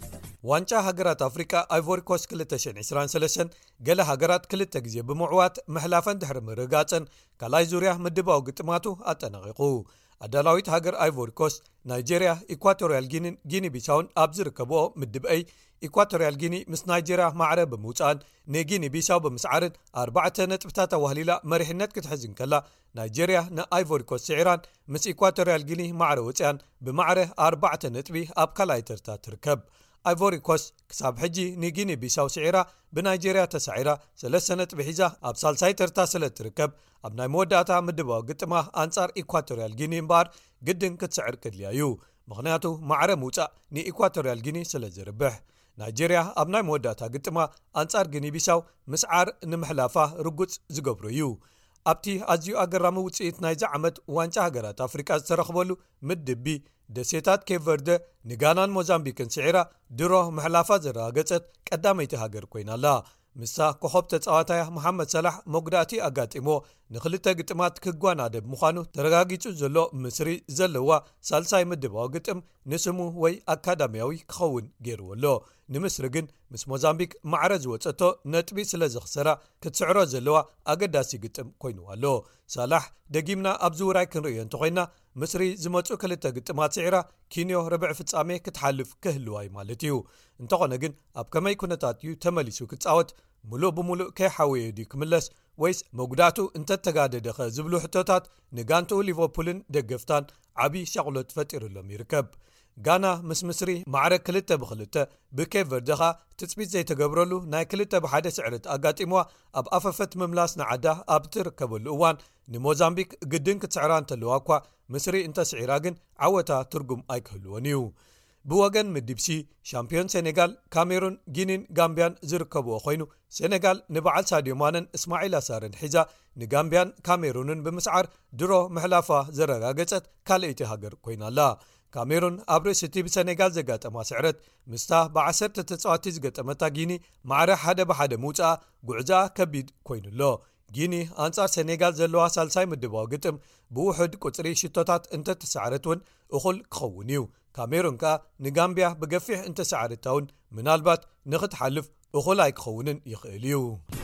Speaker 8: ዋንጫ ሃገራት ኣፍሪካ ኣይቮሪ ኮስት ክልተ ሽሕን ዒስራን ሰለስተን ገለ ሃገራት ክልተ ግዜ ብምዕዋት መሕላፈን ድሕሪ ምርጋፅን ካልኣይ ዙርያ ምድባዊ ግጥማቱ ኣጠናቂቑ። ኣዳላዊት ሃገር ኣይቮሪ ኮስት ናይጀርያ ኢኳቶርያል ጊኒን ጊኒ ቢሳውን ኣብ ዝርከብኦ ምድብአይ ኢኳቶርያል ጊኒ ምስ ናይጀርያ ማዕረ ብምውፃን ንጊኒ ቢሳው ብምስዓርን ኣርባዕተ ነጥብታት ኣዋህሊላ መሪሕነት ክትሕዝን ከላ ናይጀርያ ንኣይቮሪ ኮስት ስዒራን ምስ ኢኳቶርያል ጊኒ ማዕረ ወፅያን ብማዕረ ኣርባዕተ ነጥቢ ኣብ ካልኣይ ተርታ ትርከብ። ኣይቮሪ ኮስት ክሳብ ሕጂ ንጊኒ ቢሳው ስዒራ ብናይጀርያ ተሳዒራ ሰለስተ ነጥቢ ሒዛ ኣብ ሳልሳይ ተርታ ስለ ትርከብ ኣብ ናይ መወዳእታ ምድባዊ ግጥማ ኣንጻር ኢኳቶርያል ጊኒ እምበር ግድን ክትስዕር ክድልያ እዩ። ምክንያቱ ማዕረ ምውፃእ ንኢኳቶርያል ጊኒ ስለ ዝርብሕ ናይጀርያ ኣብ ናይ መወዳእታ ግጥማ ኣንጻር ጊኒ ቢሳው ምስዓር ንምሕላፋ ርጉፅ ዝገብሩ እዩ። ኣብቲ ኣዝዩ ኣገራሚ ውፅኢት ናይዚ ዓመት ዋንጫ ሃገራት ኣፍሪካ ዝተረኽበሉ ምድቢ ደሴታት ኬፕ ቨርደ ንጋናን ሞዛምቢክን ስዒራ ድሮ ምሕላፋ ዘረጋገፀት ቀዳመይቲ ሃገር ኮይናላ። ምሳ ኮኸብ ተፃዋታያ መሓመድ ሰላሕ መጉዳእቲ ኣጋጢሞ ንክልተ ግጥማት ክጓናደብ ምዃኑ ተረጋጊጹ ዘሎ ምስሪ ዘለዋ ሳልሳይ ምድባዊ ግጥም ንስሙ ወይ ኣካዳሚያዊ ክኸውን ገይርዎ ኣሎ። ንምስሪ ግን ምስ ሞዛምቢክ ማዕረ ዝወፀቶ ነጥቢ ስለ ዝኽሰራ ክትስዕሮ ዘለዋ ኣገዳሲ ግጥም ኮይኑዋ ኣሎ። ሳላሕ ደጊምና ኣብ ዝውራይ ክንርእዮ እንተኮይና ምስሪ ዝመፁ ክልተ ግጥማት ስዒራ ኪንዮ ረብዒ ፍጻሜ ክትሓልፍ ክህልዋይ ማለት እዩ። እንተኾነ ግን ኣብ ከመይ ኩነታት እዩ ተመሊሱ ክፃወት ሙሉእ ብምሉእ ከይሓወየ ዲ ክምለስ ወይስ መጉዳእቱ እንተተጋደደኸ ዝብሉ ሕቶታት ንጋንትኡ ሊቨርፑልን ደገፍታን ዓብዪ ሸቕሎት ፈጢሩሎም ይርከብ። ጋና ምስ ምስሪ ማዕረ ክልተ ብክልተ ብኬፕ ቨርደኻ ትፅቢት ዘይተገብረሉ ናይ ክልተ ብሓደ ስዕረት ኣጋጢሞዋ ኣብ ኣፈፈት ምምላስ ንዓዳ ኣብ ትርከበሉ እዋን ንሞዛምቢክ ግድን ክትስዕራ እንተለዋ እኳ ምስሪ እንተስዒራ ግን ዓወታ ትርጉም ኣይክህልዎን እዩ። ብወገን ምድብሲ ሻምፒዮን ሴኔጋል ካሜሩን ጊኒን ጋምቢያን ዝርከብዎ ኮይኑ ሴኔጋል ንበዓል ሳድዮ ማነን እስማዒል ኣሳርን ሒዛ ንጋምቢያን ካሜሩንን ብምስዓር ድሮ ምሕላፋ ዘረጋገፀት ካልእይቲ ሃገር ኮይናላ። ካሜሩን ኣብ ርእሲ እቲ ብሴኔጋል ዘጋጠማ ስዕረት ምስታ ብዓሰርተ ተፃዋቲ ዝገጠመታ ጊኒ ማዕረ ሓደ ብሓደ ምውፃኣ ጉዕዛኣ ከቢድ ኮይኑሎ። ጊኒ ኣንጻር ሴኔጋል ዘለዋ ሳልሳይ ምድባዊ ግጥም ብውሕድ ቁፅሪ ሽቶታት እንተተሰዓረት እውን እኹል ክኸውን እዩ። ካሜሩን ከኣ ንጋምቢያ ብገፊሕ እንተሰዓረታ እውን ምናልባት ንኽትሓልፍ እኹል ኣይክኸውንን ይኽእል እዩ።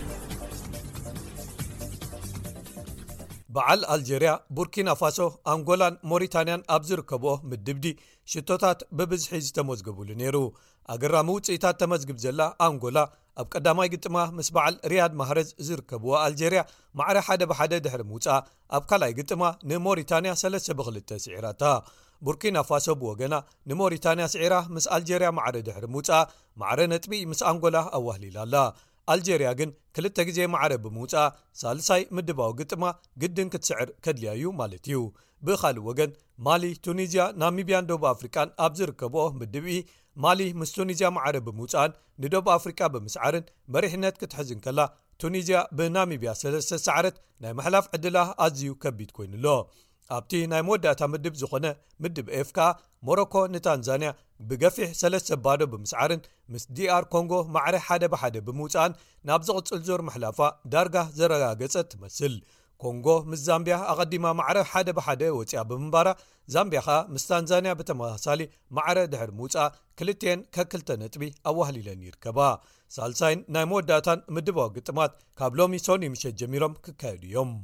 Speaker 8: በዓል ኣልጀርያ ቡርኪና ፋሶ ኣንጎላን ሞሪታንያን ኣብ ዝርከብኦ ምድብዲ ሽቶታት ብብዝሒ ዝተመዝገቡሉ ነይሩ። ኣገራሚ ውፅኢታት ተመዝግብ ዘላ ኣንጎላ ኣብ ቀዳማይ ግጥማ ምስ በዓል ሪያድ ማህረዝ ዝርከብዎ ኣልጀርያ ማዕረ ሓደ ብሓደ ድሕሪ ምውፃእ ኣብ ካልኣይ ግጥማ ንሞሪታንያ ሰለስተ ብክልተ ስዒራታ። ቡርኪና ፋሶ ብወገና ንሞሪታንያ ስዒራ ምስ ኣልጀርያ ማዕረ ድሕሪ ምውፃእ ማዕረ ነጥቢ ምስ አንጎላ ኣዋህሊላላ። ኣልጀርያ ግን ክልተ ግዜ ማዕረ ብምውፃእ ሳልሳይ ምድባዊ ግጥማ ግድን ክትስዕር ከድልያዩ ማለት እዩ። ብኻልእ ወገን ማሊ፣ ቱኒዝያ፣ ናሚብያን ደቡብ ኣፍሪካን ኣብ ዝርከብኦ ምድብኢ ማሊ ምስ ቱኒዝያ ማዕረ ብምውፃእን ንደቡብ ኣፍሪካ ብምስዓርን መሪሕነት ክትሕዝን ከላ ቱኒዝያ ብናሚብያ ሰለስተ ሰዓረት ናይ መሕላፍ ዕድላ ኣዝዩ ከቢድ ኮይኑሎ። ኣብቲ ናይ መወዳእታ ምድብ ዝኾነ ምድብ ኤፍ ከዓ ሞሮኮ ንታንዛንያ ብገፊሕ ሰለስተ ባዶ ብምስዓርን ምስ ዲአር ኮንጎ ማዕረ ሓደ ብሓደ ብምውፃእን ናብ ዝቕፅል ዞር መሕላፋ ዳርጋ ዘረጋገፀት ትመስል። ኮንጎ ምስ ዛምቢያ ኣቐዲማ ማዕረ ሓደ ብሓደ ወፂያ ብምንባራ ዛምቢያ ከዓ ምስ ታንዛንያ ብተመሳሳሊ ማዕረ ድሕሪ ምውፃእ ክልተን ከክልተ ነጥቢ ኣዋህሊለን ይርከባ። ሳልሳይን ናይ መወዳእታን ምድባዊ ግጥማት ካብ ሎሚ ሶኒ ምሸት ጀሚሮም ክካየዱ እዮም።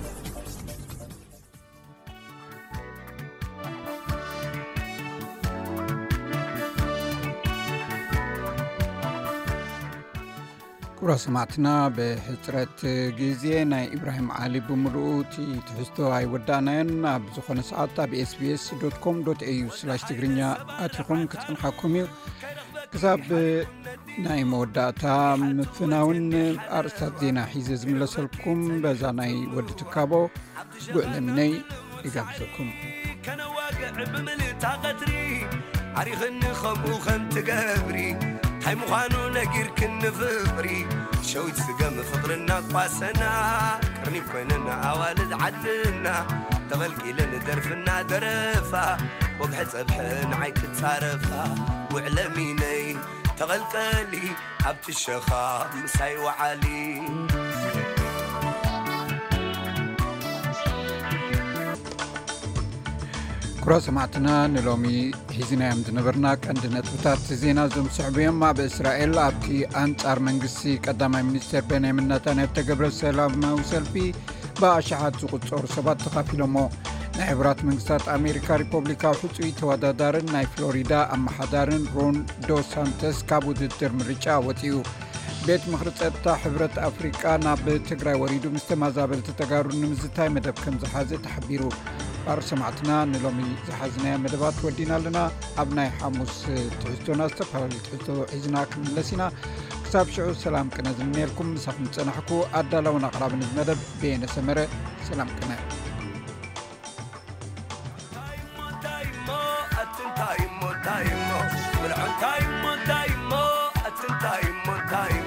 Speaker 2: ክቡራ ሰማዕትና ብሕፅረት ግዜ ናይ ኢብራሂም ዓሊ ብምሉኡ እቲ ትሕዝቶ ኣይወዳእናዮን። ኣብ ዝኾነ ሰዓት ኣብ ኤስቢኤስ ዶት ኮም ዶት ኤዩ ስላሽ ትግርኛ ኣትኹም ክፅንሓኩም እዩ። ክሳብ ናይ መወዳእታ ምፍናውን ኣርእስታት ዜና ሒዘ ዝምለሰልኩም በዛ ናይ ወዲ ትካቦ ጉዕ ለሚነይ ይጋብዘኩም።
Speaker 19: ከነዋግዕ ብምልታ ቀትሪ ዓሪኽኒ ከምኡ ከም ትገብሪ ሃይ ምዃኑ ነጊር ክንፍቕሪ ሸዊት ስገም ፍቕርና ቋሰና ቅርኒ ኮይንና ኣዋልድ ዓድና ተቐልቂለን ደርፍና ደረፋ ወግሒ ፀብሐ ንዓይ ክትሳረፋ ውዕለሚነይ ተቐልቀሊ ኣብቲ ሸኻ ምሳይ ወዓሊ
Speaker 2: كرا سمعتنا نلومي حزنا يمدنبرنا كندنت بتات زينا زوم صعبين مع بإسرائيل أبتي أنصار منقسي قدام المنستر بنيامين نتنياهو تقبل السلام وسلفي بأشعات زقصور سبات تقافلمو نعبرات منقسات أمريكا ريبوبليكا وحطوي توادادارن ناي فلوريدا أما حدارن رون دو سانتس كابو دتر مريشا وتيو بيت مخرطة حبرت أفريقيا ناب تقرأ وريدو مستمازابل تتقارون نمزتاي مدب كم زحازة تحبيرو بار سمعتنا نلومي زحازنا مدبات ودينا لنا أبناي حموس تحستونا استفهر تحستو حزناك من لسنا كساب شعو سلام كنا زمنيلكم مساف نتسنحكو أدى لونا قراب نزمدب بين سمرة سلام كنا تايمو تايمو تايمو